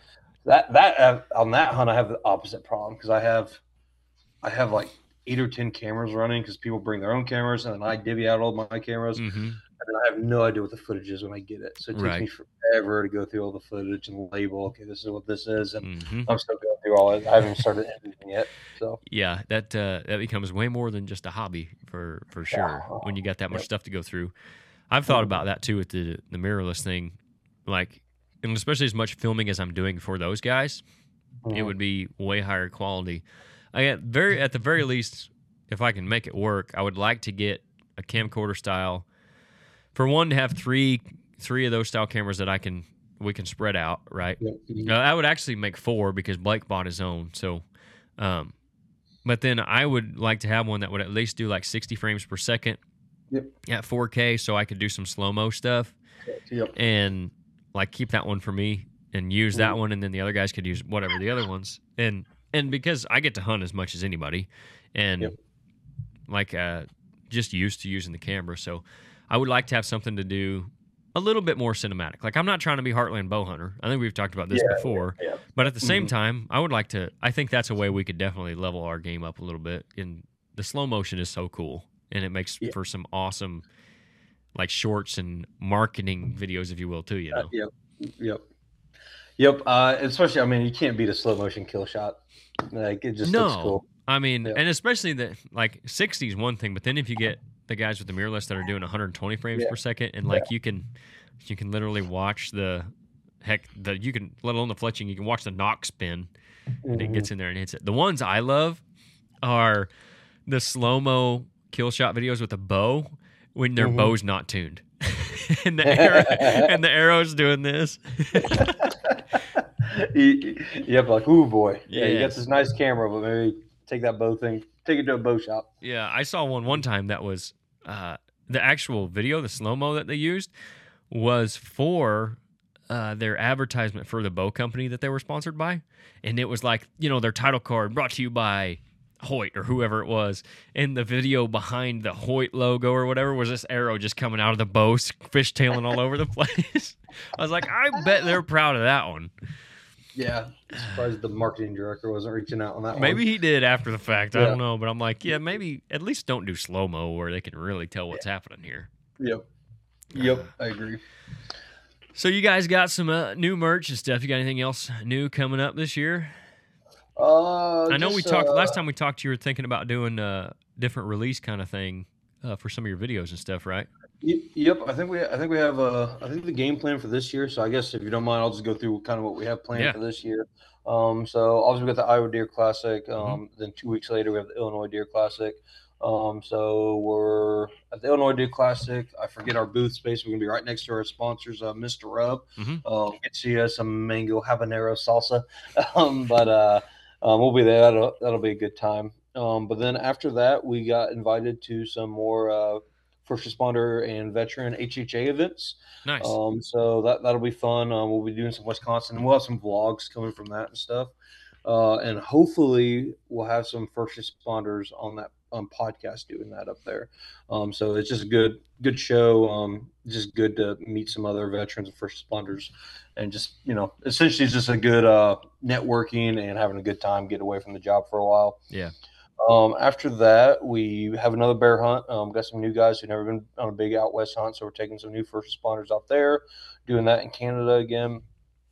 B: that hunt, I have the opposite problem, because I have like 8 or 10 cameras running, because people bring their own cameras, and then I divvy out all my cameras, and then I have no idea what the footage is when I get it. So it takes me forever to go through all the footage and label, okay, this is what this is, and I'm still going through all it. I haven't started editing yet. So
C: yeah, that becomes way more than just a hobby for sure when you got that much stuff to go through. I've thought about that too with the mirrorless thing, like, and especially as much filming as I'm doing for those guys, it would be way higher quality. At the very least, if I can make it work, I would like to get a camcorder style. For one, to have three of those style cameras that we can spread out, right? I would actually make 4, because Blake bought his own. So, but then I would like to have one that would at least do like 60 frames per second at 4K, so I could do some slow-mo stuff and like keep that one for me and use that one, and then the other guys could use whatever the other ones. And And because I get to hunt as much as anybody, and
B: Yep.
C: like just used to using the camera, so I would like to have something to do a little bit more cinematic. Like I'm not trying to be Heartland bow hunter. I think we've talked about this before.
B: Yeah.
C: But at the same time, I would like to. I think that's a way we could definitely level our game up a little bit. And the slow motion is so cool, and it makes for some awesome, like shorts and marketing videos, if you will, too. You know.
B: Yep. Especially, I mean, you can't beat a slow motion kill shot. Like it just looks cool.
C: I mean, and especially the like 60 is one thing, but then if you get the guys with the mirrorless that are doing 120 frames per second, and like you can literally watch you can, let alone the fletching, you can watch the knock spin, and it gets in there and hits it. The ones I love are the slow-mo kill shot videos with a bow when their bow's not tuned. and the arrow's doing this.
B: Yep, like, ooh boy. Yeah, you got this nice camera, but maybe take that bow thing, take it to a bow shop.
C: Yeah, I saw one time that was the actual video, the slow-mo that they used was for their advertisement for the bow company that they were sponsored by. And it was like, their title card brought to you by Hoyt or whoever it was. And the video behind the Hoyt logo or whatever was this arrow just coming out of the bow, fishtailing all over the place. I was like, I bet they're proud of that one.
B: Yeah, I'm surprised the marketing director wasn't reaching out on that one.
C: Maybe he did after the fact. I don't know. But I'm like, maybe at least don't do slow-mo where they can really tell what's happening here.
B: Yep, I agree.
C: So you guys got some new merch and stuff. You got anything else new coming up this year? I know we talked last time we talked. You were thinking about doing a different release kind of thing for some of your videos and stuff, right?
B: Yep, I think we have the game plan for this year. So I guess if you don't mind, I'll just go through kind of what we have planned for this year. So obviously we got the Iowa Deer Classic. Then 2 weeks later we have the Illinois Deer Classic. So we're at the Illinois Deer Classic. I forget our booth space. We're gonna be right next to our sponsors, Mr. Rub. Get to see us some mango habanero salsa. But we'll be there. That'll be a good time. But then after that, we got invited to some more first responder and veteran HHA events.
C: Nice.
B: So that'll be fun. We'll be doing some Wisconsin, and we'll have some vlogs coming from that and stuff. And hopefully we'll have some first responders on that podcast doing that up there. So it's just a good show. Just good to meet some other veterans and first responders, and just essentially it's just a good networking and having a good time, getting away from the job for a while.
C: Yeah.
B: After that, we have another bear hunt. Got some new guys who've never been on a big out west hunt, so we're taking some new first responders out there, doing that in Canada again.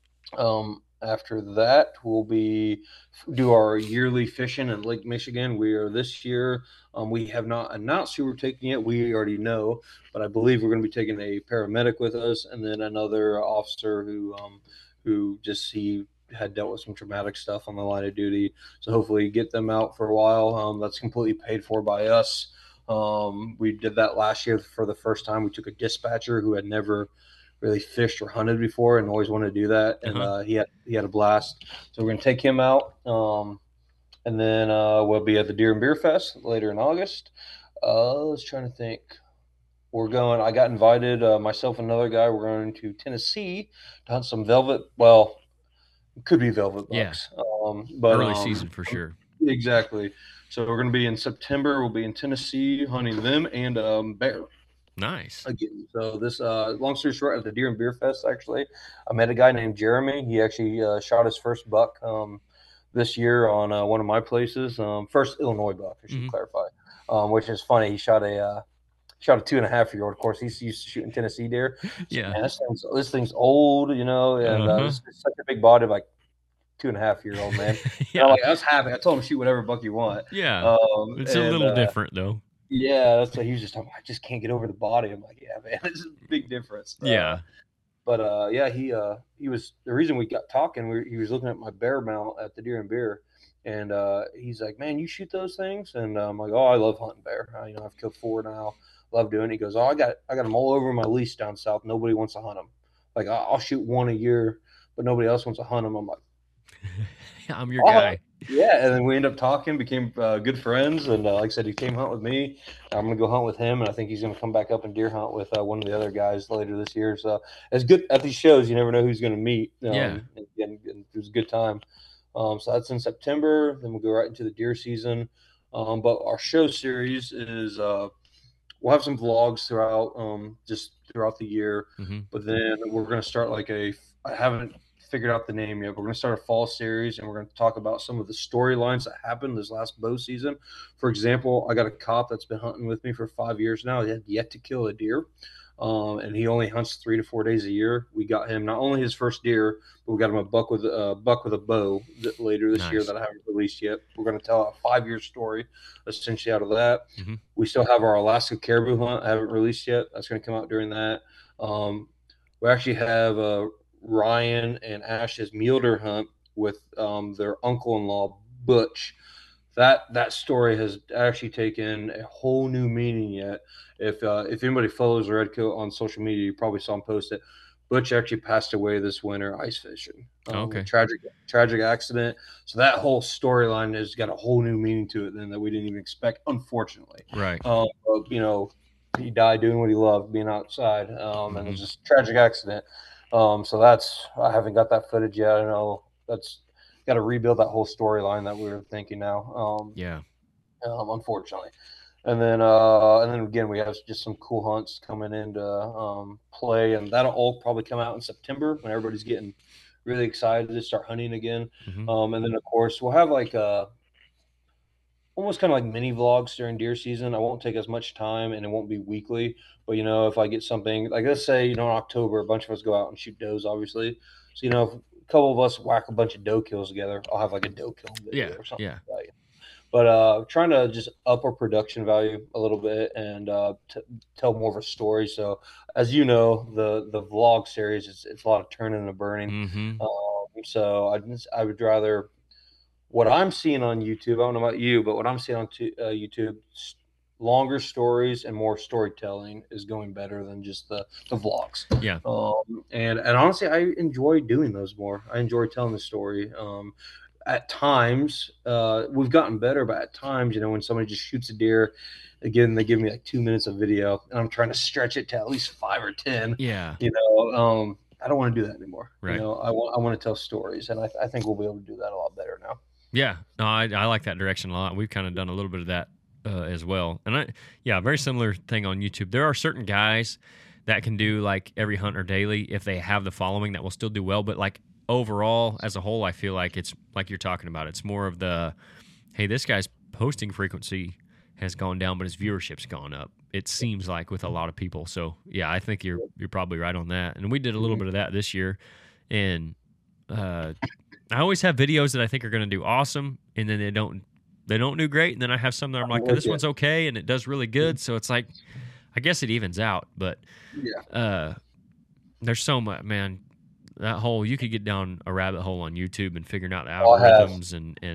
B: After that, we'll do our yearly fishing in Lake Michigan. We are this year. We have not announced who we're taking yet. We already know, but I believe we're going to be taking a paramedic with us, and then another officer who just he had dealt with some traumatic stuff on the line of duty. So hopefully get them out for a while. That's completely paid for by us. We did that last year for the first time. We took a dispatcher who had never really fished or hunted before and always wanted to do that. And he had a blast. So we're going to take him out. And then we'll be at the Deer and Beer Fest later in August. I was trying to think. I got invited, myself and another guy, we're going to Tennessee to hunt some velvet. Well, it could be velvet bucks. But
C: early season for sure.
B: Exactly. So we're going to be in September. We'll be in Tennessee hunting them and bear.
C: Nice.
B: Again. So this, long story short, at the Deer and Beer Fest, actually, I met a guy named Jeremy. He actually shot his first buck this year on one of my places. First Illinois buck, I should clarify. Which is funny. He shot a 2.5-year-old. Of course, he's used to shooting Tennessee deer.
C: Yeah.
B: Man, this thing's old, and it's such a big body, like 2.5-year-old man.
C: Yeah.
B: I was happy. I told him shoot whatever buck you want.
C: Yeah. It's a little different though.
B: Yeah, that's what he was just talking about. I just can't get over the body. I'm like, yeah, man, it's a big difference.
C: Yeah.
B: But he was the reason we got talking. He was looking at my bear mount at the Deer and Beer, and he's like, "Man, you shoot those things?" And I'm like, "Oh, I love hunting bear. I've killed 4 now. Love doing it." He goes, "Oh, I got them all over my lease down south. Nobody wants to hunt them. Like I'll shoot 1 a year, but nobody else wants to hunt them." I'm like,
C: I'm your guy.
B: Yeah, and then we ended up talking, became good friends, and like I said, he came hunt with me. I'm gonna go hunt with him, and I think he's gonna come back up and deer hunt with one of the other guys later this year. So it's good at these shows. You never know who's gonna meet. And it was a good time. So that's in September. Then we'll go right into the deer season. But our show series is we'll have some vlogs throughout, just throughout the year.
C: Mm-hmm.
B: But then we're going to start I haven't figured out the name yet. We're going to start a fall series, and we're going to talk about some of the storylines that happened this last bow season. For example, I got a cop that's been hunting with me for 5 years now. He had yet to kill a deer. And he only hunts 3 to 4 days a year. We got him not only his first deer, but we got him a buck with a bow later this year that I haven't released yet. We're going to tell a 5-year story essentially out of that.
C: Mm-hmm.
B: We still have our Alaska caribou hunt. I haven't released yet. That's going to come out during that. We actually have Ryan and Ash's mule deer hunt with their uncle-in-law Butch. That story has actually taken a whole new meaning yet. If anybody follows Redcoat on social media, you probably saw him post it. Butch actually passed away this winter ice fishing.
C: Okay.
B: Tragic accident. So that whole storyline has got a whole new meaning to it then that we didn't even expect, unfortunately.
C: Right.
B: He died doing what he loved, being outside. And it was just a tragic accident. So I haven't got that footage yet. I know that's got to rebuild that whole storyline that we were thinking now. Unfortunately. And then again, we have just some cool hunts coming into play, and that'll all probably come out in September when everybody's getting really excited to start hunting again.
C: Mm-hmm.
B: And then of course we'll have like almost kind of like mini vlogs during deer season. I won't take as much time, and it won't be weekly. But if I get something like, let's say in October, a bunch of us go out and shoot does, obviously. So if a couple of us whack a bunch of doe kills together, I'll have like a doe kill video or something like that. But trying to just up our production value a little bit and tell more of a story. So as you know, the vlog series, it's a lot of turning and burning.
C: Mm-hmm.
B: So I would rather, what I'm seeing on YouTube, I don't know about you, but what I'm seeing on YouTube, longer stories and more storytelling is going better than just the vlogs.
C: Yeah.
B: And honestly, I enjoy doing those more. I enjoy telling the story. At times, we've gotten better, but at times, when somebody just shoots a deer, again, they give me like 2 minutes of video, and I'm trying to stretch it to at least 5 or 10.
C: Yeah.
B: I don't want to do that anymore.
C: Right.
B: I want to tell stories, and I think we'll be able to do that a lot better now.
C: Yeah. No, I like that direction a lot. We've kind of done a little bit of that as well. And very similar thing on YouTube. There are certain guys that can do like every hunt or daily if they have the following that will still do well, but like overall, as a whole, I feel like it's like you're talking about. It's more of the, hey, this guy's posting frequency has gone down, but his viewership's gone up. It seems like with a lot of people. So yeah, I think you're probably right on that. And we did a little bit of that this year. And I always have videos that I think are going to do awesome, and then they don't do great. And then I have some that I'm like, this one's okay, and it does really good. So it's like, I guess it evens out. But there's so much, man. That whole, you could get down a rabbit hole on YouTube and figuring out the algorithms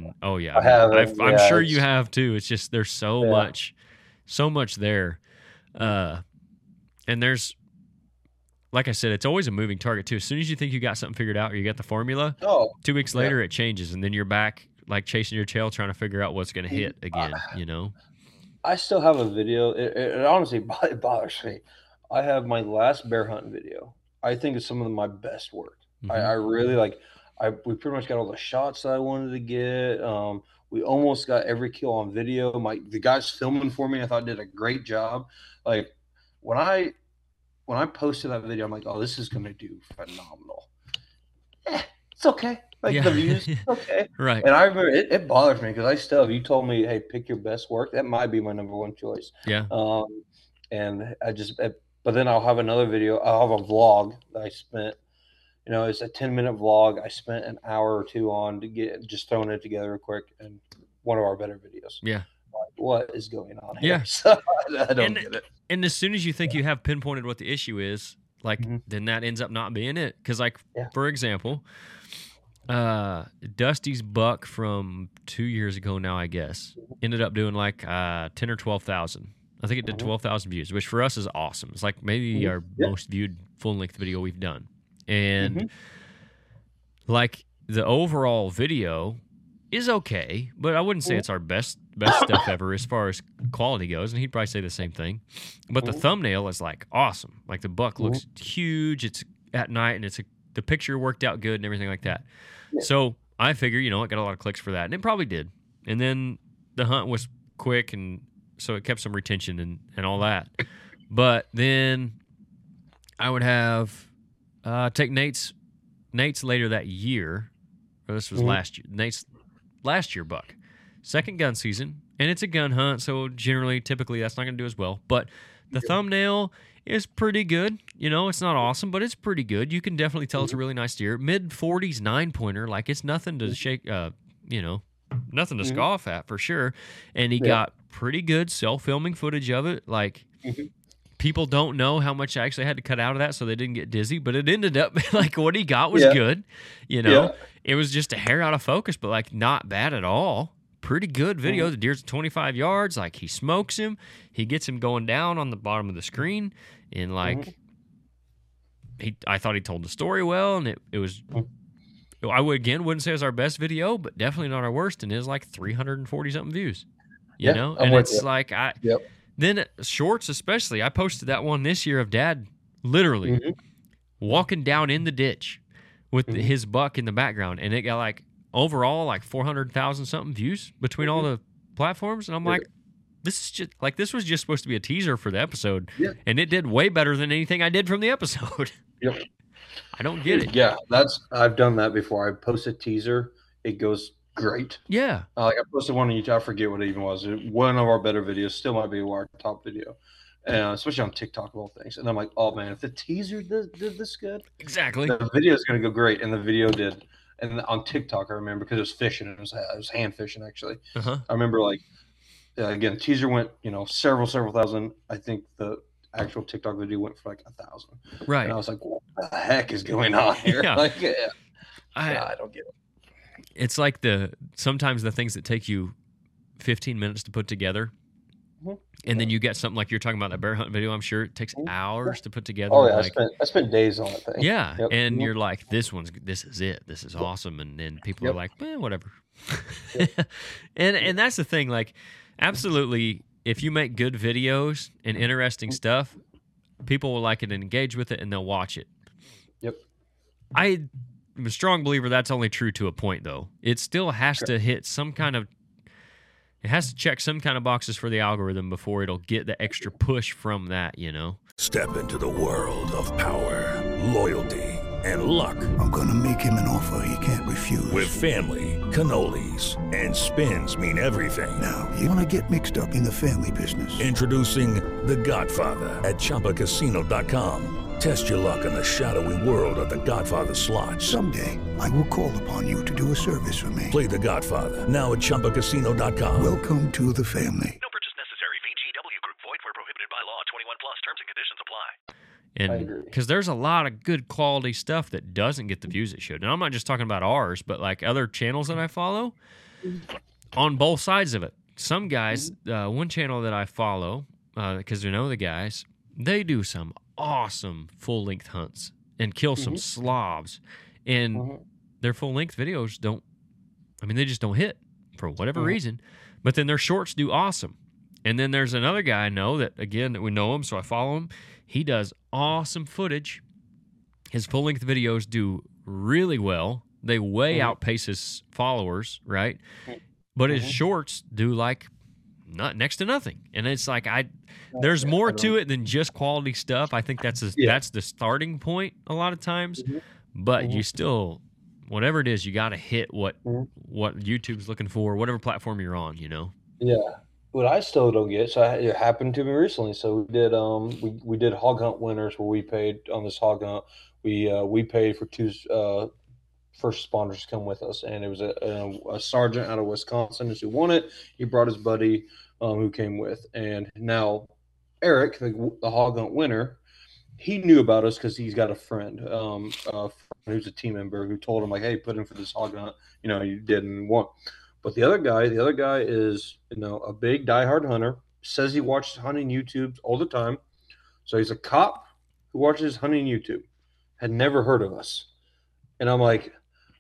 C: I'm sure you have too. It's just there's so much there, and there's, like I said, it's always a moving target too. As soon as you think you got something figured out or you got the formula, 2 weeks later it changes, and then you're back like chasing your tail trying to figure out what's going to hit again.
B: I still have a video. It honestly bothers me. I have my last bear hunting video. I think it's some of my best work. Mm-hmm. I really we pretty much got all the shots that I wanted to get. We almost got every kill on video. The guys filming for me, I thought, did a great job. Like when I posted that video, I'm like, oh, this is going to do phenomenal. It's okay. Like the views, it's okay.
C: Right.
B: And I remember it bothers me because if you told me, hey, pick your best work, that might be my number one choice.
C: Yeah.
B: But then I'll have another video. I'll have a vlog that I spent, it's a 10-minute vlog. I spent an hour or two on to get just throwing it together quick, and one of our better videos.
C: Yeah.
B: Like, what is going on here?
C: Yeah.
B: So, I don't get it.
C: And as soon as you think you have pinpointed what the issue is, then that ends up not being it. Because, for example, Dusty's buck from 2 years ago now, I guess, ended up doing 10 or 12,000. I think it did 12,000 views, which for us is awesome. It's like maybe our most viewed full-length video we've done. And the overall video is okay, but I wouldn't say it's our best stuff ever as far as quality goes, and he'd probably say the same thing. But the thumbnail is awesome. Like the buck looks huge. It's at night, and the picture worked out good and everything like that. Yeah. So I figure, it got a lot of clicks for that, and it probably did. And then the hunt was quick, and so it kept some retention and all that. But then I would have take Nate's later that year, or this was last year. Nate's last year buck, second gun season, and it's a gun hunt, so typically that's not going to do as well. But the thumbnail is pretty good. It's not awesome, but it's pretty good. You can definitely tell it's a really nice deer. Mid-40s 9-pointer, like it's nothing to shake, nothing to scoff at for sure. And he got pretty good self-filming footage of it. Like people don't know how much I actually had to cut out of that so they didn't get dizzy, but it ended up like what he got was good. It was just a hair out of focus, but like not bad at all. Pretty good video. The deer's at 25 yards. Like he smokes him. He gets him going down on the bottom of the screen. And like, I thought he told the story well. And it was, I wouldn't say it was our best video, but definitely not our worst. And it was like 340 something views, you know? And it's like, then shorts, especially, I posted that one this year of Dad literally walking down in the ditch with his buck in the background. And it got like, overall, like 400,000 something views between all the platforms. And I'm like, this was just supposed to be a teaser for the episode. And it did way better than anything I did from the episode. I don't get it.
B: Yeah, I've done that before. I post a teaser. It goes great.
C: Yeah.
B: Like I posted one on YouTube. I forget what it even was. One of our better videos, still might be our top video. Especially on TikTok of all things. And I'm like, oh man, if the teaser did this good,
C: exactly,
B: the video is going to go great. And the video did. And on TikTok, I remember, because it was fishing. It was hand fishing, actually. I remember, like, again, teaser went, several thousand. I think the actual TikTok video went for like 1,000.
C: Right.
B: And I was like, what the heck is going on here? I don't get it.
C: It's like sometimes the things that take you 15 minutes to put together, and then you get something like you're talking about that bear hunt video. I'm sure it takes hours to put together.
B: Oh yeah, I spent days on that thing.
C: Yeah, and you're like, this is it. This is awesome. And then people are like, whatever. and that's the thing. Like, absolutely, if you make good videos and interesting stuff, people will like it and engage with it, and they'll watch it. I'm a strong believer that's only true to a point, though. It still has to hit some kind of. It has to check some kind of boxes for the algorithm before it'll get the extra push from that,
H: Step into the world of power, loyalty, and luck.
I: I'm going to make him an offer he can't refuse.
H: With family, cannolis, and spins mean everything.
I: Now, you want to get mixed up in the family business.
H: Introducing The Godfather at ChumbaCasino.com. Test your luck in the shadowy world of The Godfather slot.
I: Someday, I will call upon you to do a service for me.
H: Play The Godfather now at ChumbaCasino.com.
I: Welcome to the family.
J: No purchase necessary. VGW Group. Void where prohibited by law. 21 plus. Terms and conditions apply.
C: And because there's a lot of good quality stuff that doesn't get the views it should. And I'm not just talking about ours, but like other channels that I follow on both sides of it. Some guys, one channel that I follow, because we know the guys, they do some awesome full-length hunts and kill some slobs. And their full-length videos they just don't hit for whatever reason. But then their shorts do awesome. And then there's another guy I know that we know him, so I follow him. He does awesome footage. His full-length videos do really well. They way outpace his followers, right? But his shorts do like next to nothing. And it's like there's more to it than just quality stuff. I think that's the starting point a lot of times. But you still, whatever it is, you got to hit what YouTube's looking for, whatever platform you're on,
B: Yeah. What I still don't get, so it happened to me recently. So we did hog hunt winners where we paid on this hog hunt. We paid for two first responders to come with us, and it was a sergeant out of Wisconsin who won it. He brought his buddy who came with, and now Eric, the hog hunt winner, he knew about us because he's got a friend who's a team member who told him like, hey, put in for this hog hunt. You did and won. But the other guy is, a big diehard hunter, says he watches hunting YouTubes all the time. So he's a cop who watches hunting YouTube, had never heard of us. And I'm like,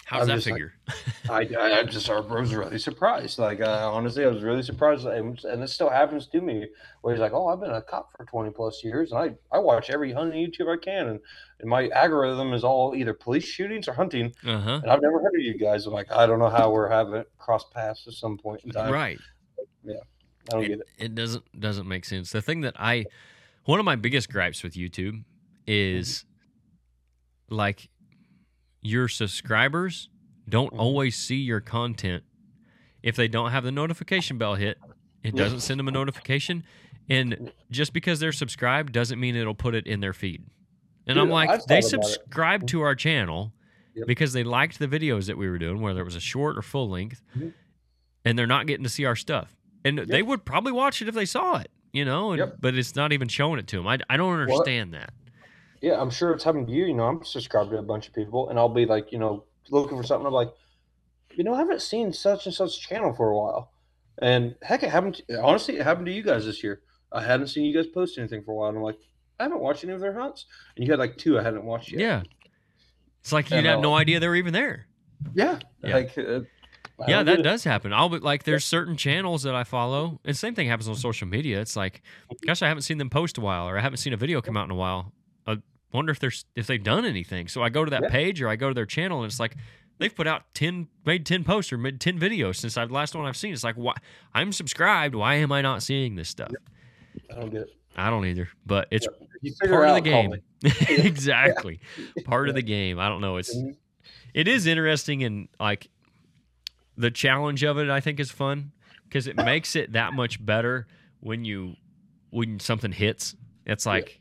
C: How does that figure?
B: I was really surprised. Like, honestly, I was really surprised. And it still happens to me where he's like, oh, I've been a cop for 20 plus years. And I watch every hunting YouTube I can. And my algorithm is all either police shootings or hunting.
C: Uh-huh.
B: And I've never heard of you guys. I'm like, I don't know how we're having cross paths at some point in time.
C: Right.
B: Yeah. I don't get it.
C: It doesn't make sense. The thing that one of my biggest gripes with YouTube is like your subscribers don't always see your content. If they don't have the notification bell hit, it doesn't send them a notification. And just because they're subscribed doesn't mean it'll put it in their feed. And I'm like, they subscribed to our channel because they liked the videos that we were doing, whether it was a short or full length, and they're not getting to see our stuff. And they would probably watch it if they saw it, you know, but it's not even showing it to them. I don't understand that.
B: Yeah, I'm sure it's happened to you. You know, I'm subscribed to a bunch of people, and I'll be like, you know, looking for something. I'm like, you know, I haven't seen such and such channel for a while. And heck, it happened to you guys this year. I hadn't seen you guys post anything for a while. And I'm like, I haven't watched any of their hunts. And you had like 2 I hadn't watched yet.
C: Yeah. It's like you'd have no idea they were even there.
B: Yeah. Like,
C: yeah, that does happen. There's certain channels that I follow, and same thing happens on social media. It's like, gosh, I haven't seen them post a while, or I haven't seen a video come out in a while. I wonder if they've done anything. So I go to that page or I go to their channel, and it's like they've made 10 posts or made 10 videos since the last one I've seen. It's like, why? I'm subscribed. Why am I not seeing this stuff?
B: I don't get it.
C: I don't either, but it's part of the game. Exactly. Part of the game. I don't know. It is interesting, and like the challenge of it, I think, is fun because it makes it that much better when something hits. It's like,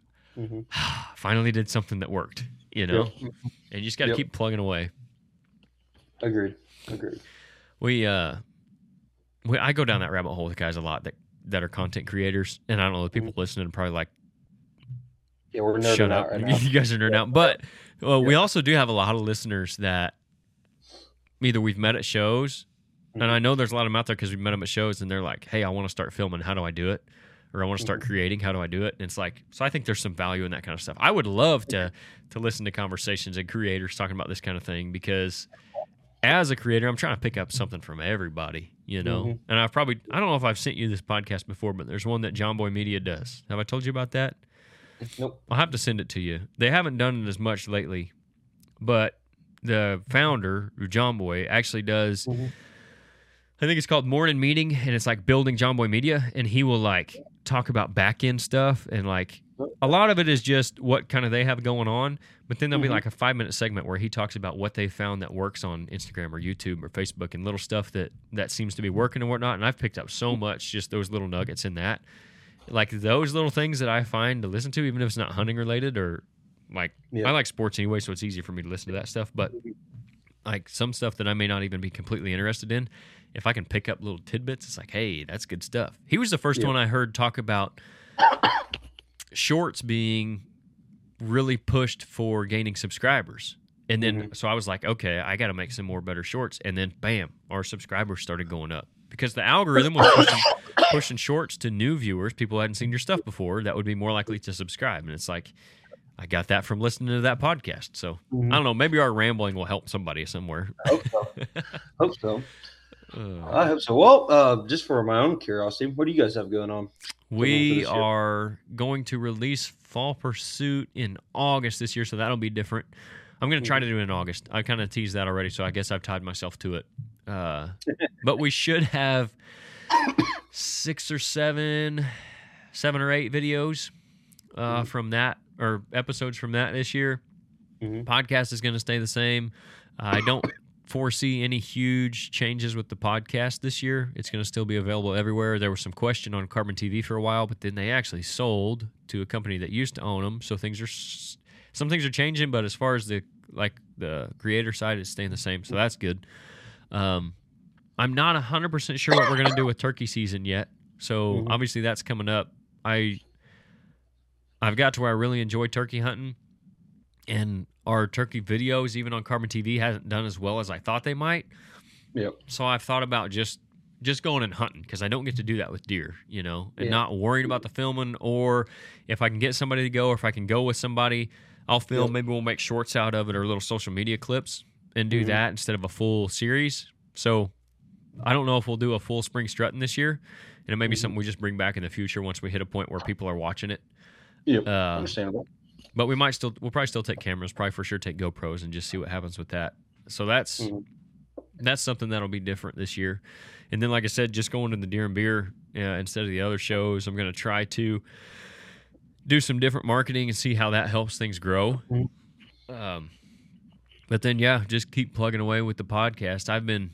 C: finally did something that worked, you know? And you just got to keep plugging away.
B: Agreed.
C: I go down that rabbit hole with guys a lot that are content creators, and I don't know, the people listening are probably like,
B: yeah, we're nerding out right now.
C: You guys are nerding out. But we also do have a lot of listeners that either we've met at shows, and I know there's a lot of them out there because we've met them at shows, and they're like, hey, I want to start filming. How do I do it? Or I want to start creating. How do I do it? And it's like, so I think there's some value in that kind of stuff. I would love to listen to conversations and creators talking about this kind of thing because as a creator, I'm trying to pick up something from everybody, you know? And I don't know if I've sent you this podcast before, but there's one that John Boy Media does. Have I told you about that?
B: Nope.
C: I'll have to send it to you. They haven't done it as much lately, but the founder, John Boy, actually does, I think it's called Morning Meeting, and it's like building John Boy Media, and he will like talk about back end stuff, and like a lot of it is just what kind of they have going on, but then there'll be like a 5-minute segment where he talks about what they found that works on Instagram or YouTube or Facebook and little stuff that seems to be working and whatnot. And I've picked up so much just those little nuggets in that, like those little things that I find to listen to, even if it's not hunting related or like I like sports anyway, so it's easy for me to listen to that stuff. But like some stuff that I may not even be completely interested in, if I can pick up little tidbits, it's like, hey, that's good stuff. He was the first one I heard talk about shorts being really pushed for gaining subscribers. And then, so I was like, okay, I got to make some more better shorts. And then, bam, our subscribers started going up because the algorithm was pushing shorts to new viewers, people who hadn't seen your stuff before, that would be more likely to subscribe. And it's like, I got that from listening to that podcast. So I don't know, maybe our rambling will help somebody somewhere.
B: I hope so. I hope so. Well, just for my own curiosity, what do you guys have going on?
C: We are going to release Fall Pursuit in August this year, so that'll be different. I'm going to try to do it in August. I kind of teased that already, so I guess I've tied myself to it. But we should have 6 or 7 or 8 videos from that, or episodes from that this year. Podcast is going to stay the same. I don't foresee any huge changes with the podcast this year. It's going to still be available everywhere. There was some question on Carbon TV for a while, but then they actually sold to a company that used to own them. So some things are changing, but as far as the creator side, it's staying the same. So that's good. I'm not 100% sure what we're going to do with turkey season yet. So obviously that's coming up. I've got to where I really enjoy turkey hunting, and our turkey videos, even on Carbon TV, hasn't done as well as I thought they might.
B: Yep.
C: So I've thought about just going and hunting, because I don't get to do that with deer, you know, and not worrying about the filming, or if I can get somebody to go, or if I can go with somebody, I'll film. Maybe we'll make shorts out of it or little social media clips, and do that instead of a full series. So I don't know if we'll do a full spring strutting this year, and it may be something we just bring back in the future once we hit a point where people are watching it.
B: Yep, understandable.
C: But we'll probably still take cameras, probably for sure take GoPros and just see what happens with that. So that's something that'll be different this year. And then, like I said, just going to the Deer and Beer instead of the other shows, I'm going to try to do some different marketing and see how that helps things grow. But then, yeah, just keep plugging away with the podcast.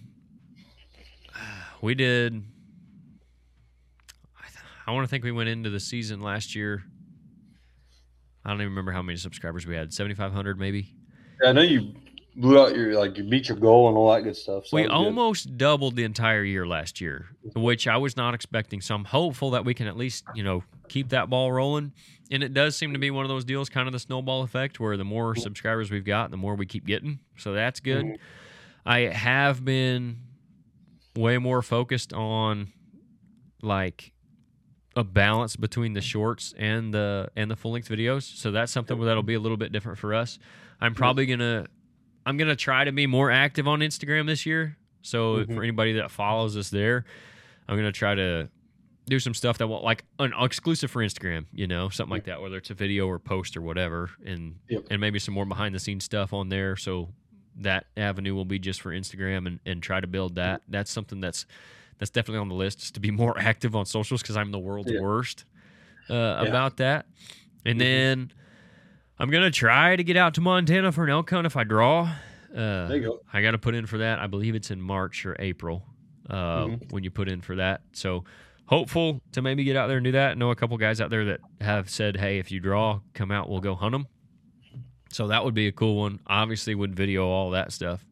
C: I want to think we went into the season last year. I don't even remember how many subscribers we had. 7,500 maybe.
B: Yeah, I know you blew out you beat your goal and all that good stuff. So
C: we almost doubled the entire year last year, which I was not expecting. So I'm hopeful that we can at least, keep that ball rolling. And it does seem to be one of those deals, kind of the snowball effect, where the more subscribers we've got, the more we keep getting. So that's good. I have been way more focused on like a balance between the shorts and the full length videos. So that's something that'll be a little bit different for us. I'm probably I'm gonna try to be more active on Instagram this year. So for anybody that follows us there, I'm gonna try to do some stuff that will like an exclusive for Instagram, something like that, whether it's a video or post or whatever, and maybe some more behind the scenes stuff on there. So that avenue will be just for Instagram and try to build that. That's something that's definitely on the list, is to be more active on socials, because I'm the world's worst about that. And then I'm going to try to get out to Montana for an elk hunt if I draw.
B: There you go.
C: I got to put in for that. I believe it's in March or April when you put in for that. So hopeful to maybe get out there and do that. I know a couple guys out there that have said, hey, if you draw, come out, we'll go hunt them. So that would be a cool one. Obviously would video all that stuff.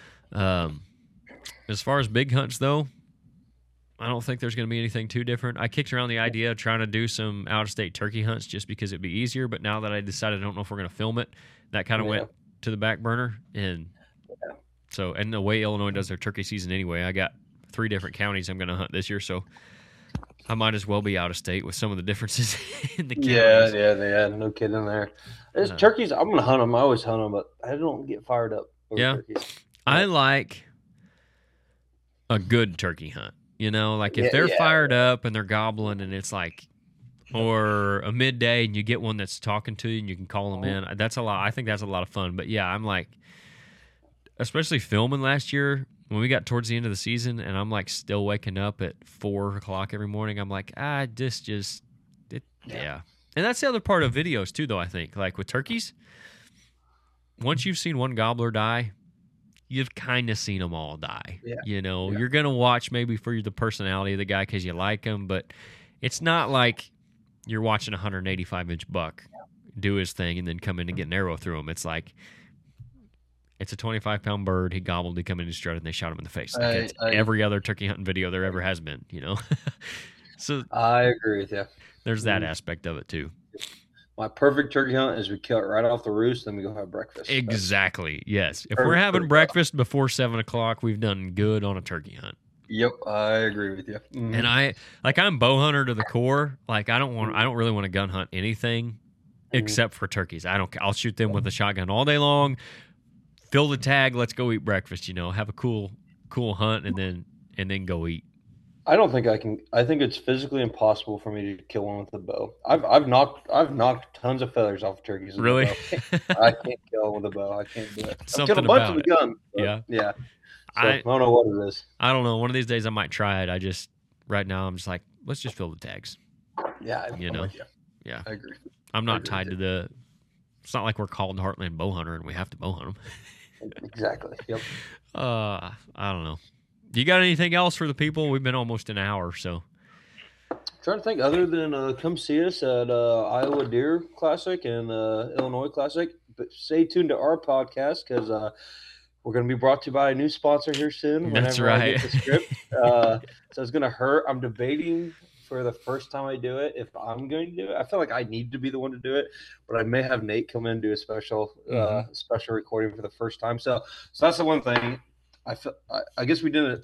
C: As far as big hunts, though, I don't think there's going to be anything too different. I kicked around the idea of trying to do some out-of-state turkey hunts just because it'd be easier, but now that I decided I don't know if we're going to film it, that kind of went to the back burner. And so, and the way Illinois does their turkey season anyway, I got 3 different counties I'm going to hunt this year, so I might as well be out of state with some of the differences in the counties.
B: Yeah, no kidding there. There's turkeys, I'm going to hunt them. I always hunt them, but I don't get fired up over turkeys.
C: I like a good turkey hunt. Like if they're fired up and they're gobbling and it's like, or a midday and you get one that's talking to you and you can call them in. That's a lot. I think that's a lot of fun. But yeah, I'm like, especially filming last year when we got towards the end of the season and I'm like still waking up at 4 o'clock every morning. I'm like, yeah. And that's the other part of videos too, though, I think. Like with turkeys, once you've seen one gobbler die, you've kind of seen them all die. You're going to watch maybe for the personality of the guy because you like him, but it's not like you're watching a 185-inch buck do his thing and then come in and get an arrow through him. It's like it's a 25-pound bird. He gobbled, he come in and strutted, and they shot him in the face. Like it's every other turkey hunting video there ever has been, So
B: I agree with you.
C: There's that aspect of it, too.
B: My perfect turkey hunt is we kill it right off the roost, then we go have breakfast.
C: Exactly. Yes. If we're having breakfast before 7 o'clock, we've done good on a turkey hunt.
B: Yep, I agree with you.
C: And I'm bow hunter to the core. Like I don't really want to gun hunt anything except for turkeys. I'll shoot them with a shotgun all day long. Fill the tag. Let's go eat breakfast. Have a cool hunt and then go eat.
B: I don't think I can. I think it's physically impossible for me to kill one with a bow. I've knocked tons of feathers off turkeys. With
C: really?
B: A bow. I can't kill with a bow. I can't do it.
C: Something
B: I've killed a bunch
C: about
B: with a gun.
C: Yeah.
B: So, I don't know what it is.
C: I don't know. One of these days I might try it. Right now I'm just like, let's just fill the tags.
B: Yeah.
C: Yeah.
B: I agree.
C: I'm not tied to it's not like we're called Heartland bow hunter and we have to bow hunt them.
B: Exactly. Yep.
C: I don't know. Do you got anything else for the people? We've been almost an hour, so.
B: Trying to think other than come see us at Iowa Deer Classic and Illinois Classic. But stay tuned to our podcast because we're going to be brought to you by a new sponsor here soon.
C: That's right.
B: I get the script. So it's going to hurt. I'm debating for the first time I do it if I'm going to do it. I feel like I need to be the one to do it, but I may have Nate come in and do a special recording for the first time. So that's the one thing. I guess we didn't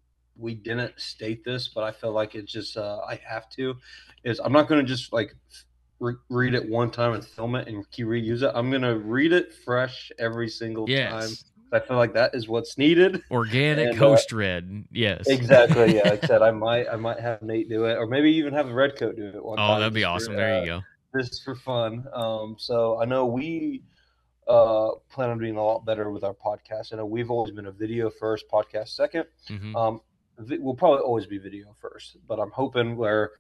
B: state this, but I feel like it's just I have to. I'm not going to just like read it one time and film it and reuse it. I'm going to read it fresh every single time. I feel like that is what's needed.
C: Organic Coast Red, yes.
B: Exactly, yeah. Like I said, I might have Nate do it, or maybe even have the Red Coat do it one time.
C: Oh, that'd be awesome. There you go.
B: Just for fun. So I know we plan on doing a lot better with our podcast. I know we've always been a video first, podcast second. We'll probably always be video first, but I'm hoping where,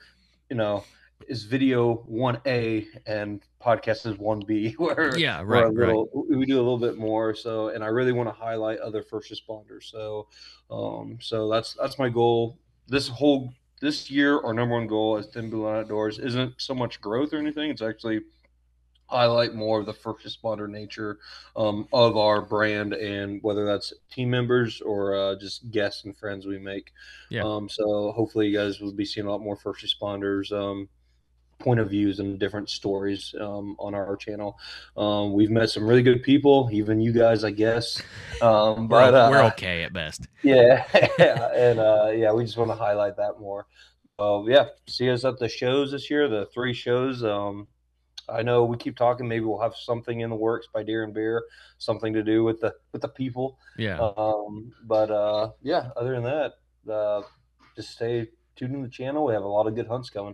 B: is video 1A and podcast is 1B, where we do a little bit more. So, and I really want to highlight other first responders. So, that's my goal. This year, our number one goal as Thin Blue Line Outdoors isn't so much growth or anything. It's actually highlight more of the first responder nature of our brand, and whether that's team members or just guests and friends we make. So hopefully you guys will be seeing a lot more first responders point of views and different stories on our channel. We've met some really good people, even you guys, I guess. But
C: we're okay at best.
B: Yeah. And we just want to highlight that more. See us at the shows this year, the 3 shows. I know we keep talking. Maybe we'll have something in the works by Deer and Beer, something to do with the people. Other than that, just stay tuned to the channel. We have a lot of good hunts coming.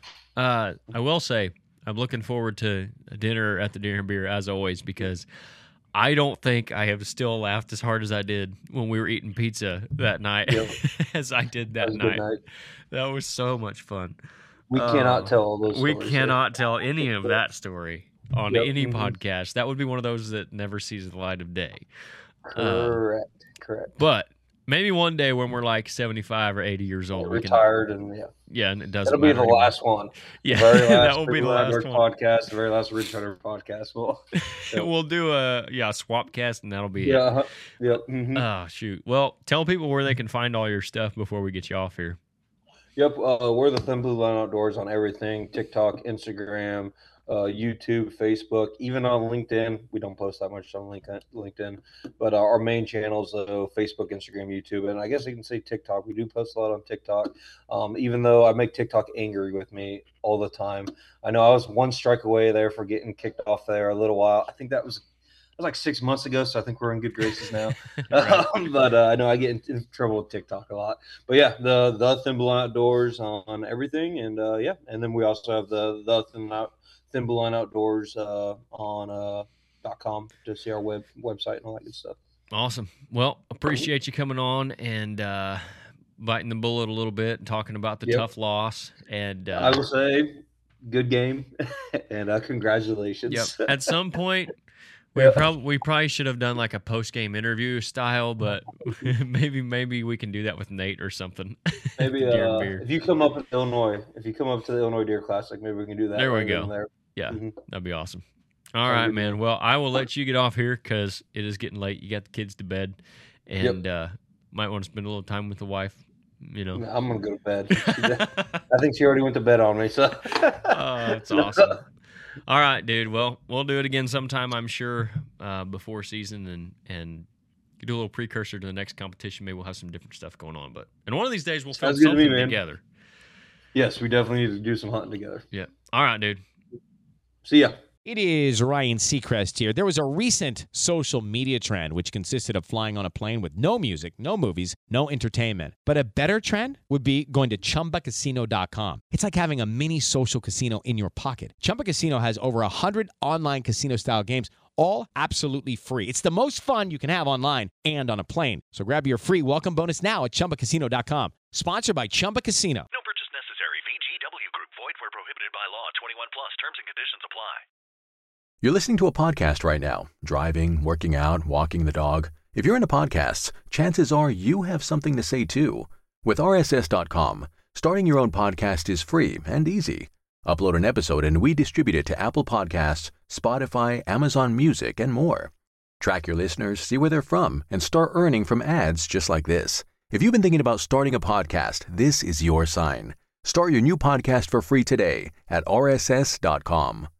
C: I will say I'm looking forward to a dinner at the Deer and Beer as always, because I don't think I have still laughed as hard as I did when we were eating pizza that night as I did that night. That was so much fun.
B: We cannot tell all those stories.
C: We cannot tell any of that story on any podcast. That would be one of those that never sees the light of day.
B: Correct.
C: But maybe one day when we're like 75 or 80 years old,
B: retired,
C: and it doesn't.
B: That'll be the last one.
C: That will be the last one.
B: Podcast, the very last Ridge Hunter podcast.
C: We'll do a swapcast, and that'll be it. Oh shoot! Well, tell people where they can find all your stuff before we get you off here.
B: We're the Thin Blue Line Outdoors on everything: TikTok, Instagram, YouTube, Facebook, even on LinkedIn. We don't post that much on LinkedIn, but our main channels, Facebook, Instagram, YouTube, and I guess you can say TikTok. We do post a lot on TikTok, even though I make TikTok angry with me all the time. I know I was one strike away there for getting kicked off there a little while. I think that was like 6 months ago, so I think we're in good graces now. But I know I get in trouble with TikTok a lot. But the Thin Blue Line Outdoors on everything, and and then we also have the Thin Blue Line Outdoors on .com to see our website and all that good stuff.
C: Awesome. Well, appreciate you coming on and biting the bullet a little bit and talking about the tough loss. And
B: I will say, good game and congratulations.
C: At some point, we probably should have done like a post-game interview style, but maybe we can do that with Nate or something.
B: Maybe if you come up to Illinois Deer Classic, maybe we can do that.
C: There we go. That'd be awesome. All right, man. Well, I will let you get off here because it is getting late. You got the kids to bed, and might want to spend a little time with the wife.
B: I'm gonna go to bed. I think she already went to bed on me. So
C: that's awesome. All right, dude. Well, we'll do it again sometime, I'm sure, before season, and do a little precursor to the next competition. Maybe we'll have some different stuff going on. And one of these days, we'll film something together.
B: Yes, we definitely need to do some hunting together.
C: Yeah. All right, dude.
B: See ya.
K: It is Ryan Seacrest here. There was a recent social media trend which consisted of flying on a plane with no music, no movies, no entertainment. But a better trend would be going to ChumbaCasino.com. It's like having a mini social casino in your pocket. Chumba Casino has over 100 online casino-style games, all absolutely free. It's the most fun you can have online and on a plane. So grab your free welcome bonus now at ChumbaCasino.com. Sponsored by Chumba Casino.
J: No purchase necessary. VGW Group. Void where prohibited by law. 21 plus. Terms and conditions apply.
L: You're listening to a podcast right now. Driving, working out, walking the dog. If you're into podcasts, chances are you have something to say too. With RSS.com, starting your own podcast is free and easy. Upload an episode and we distribute it to Apple Podcasts, Spotify, Amazon Music, and more. Track your listeners, see where they're from, and start earning from ads just like this. If you've been thinking about starting a podcast, this is your sign. Start your new podcast for free today at RSS.com.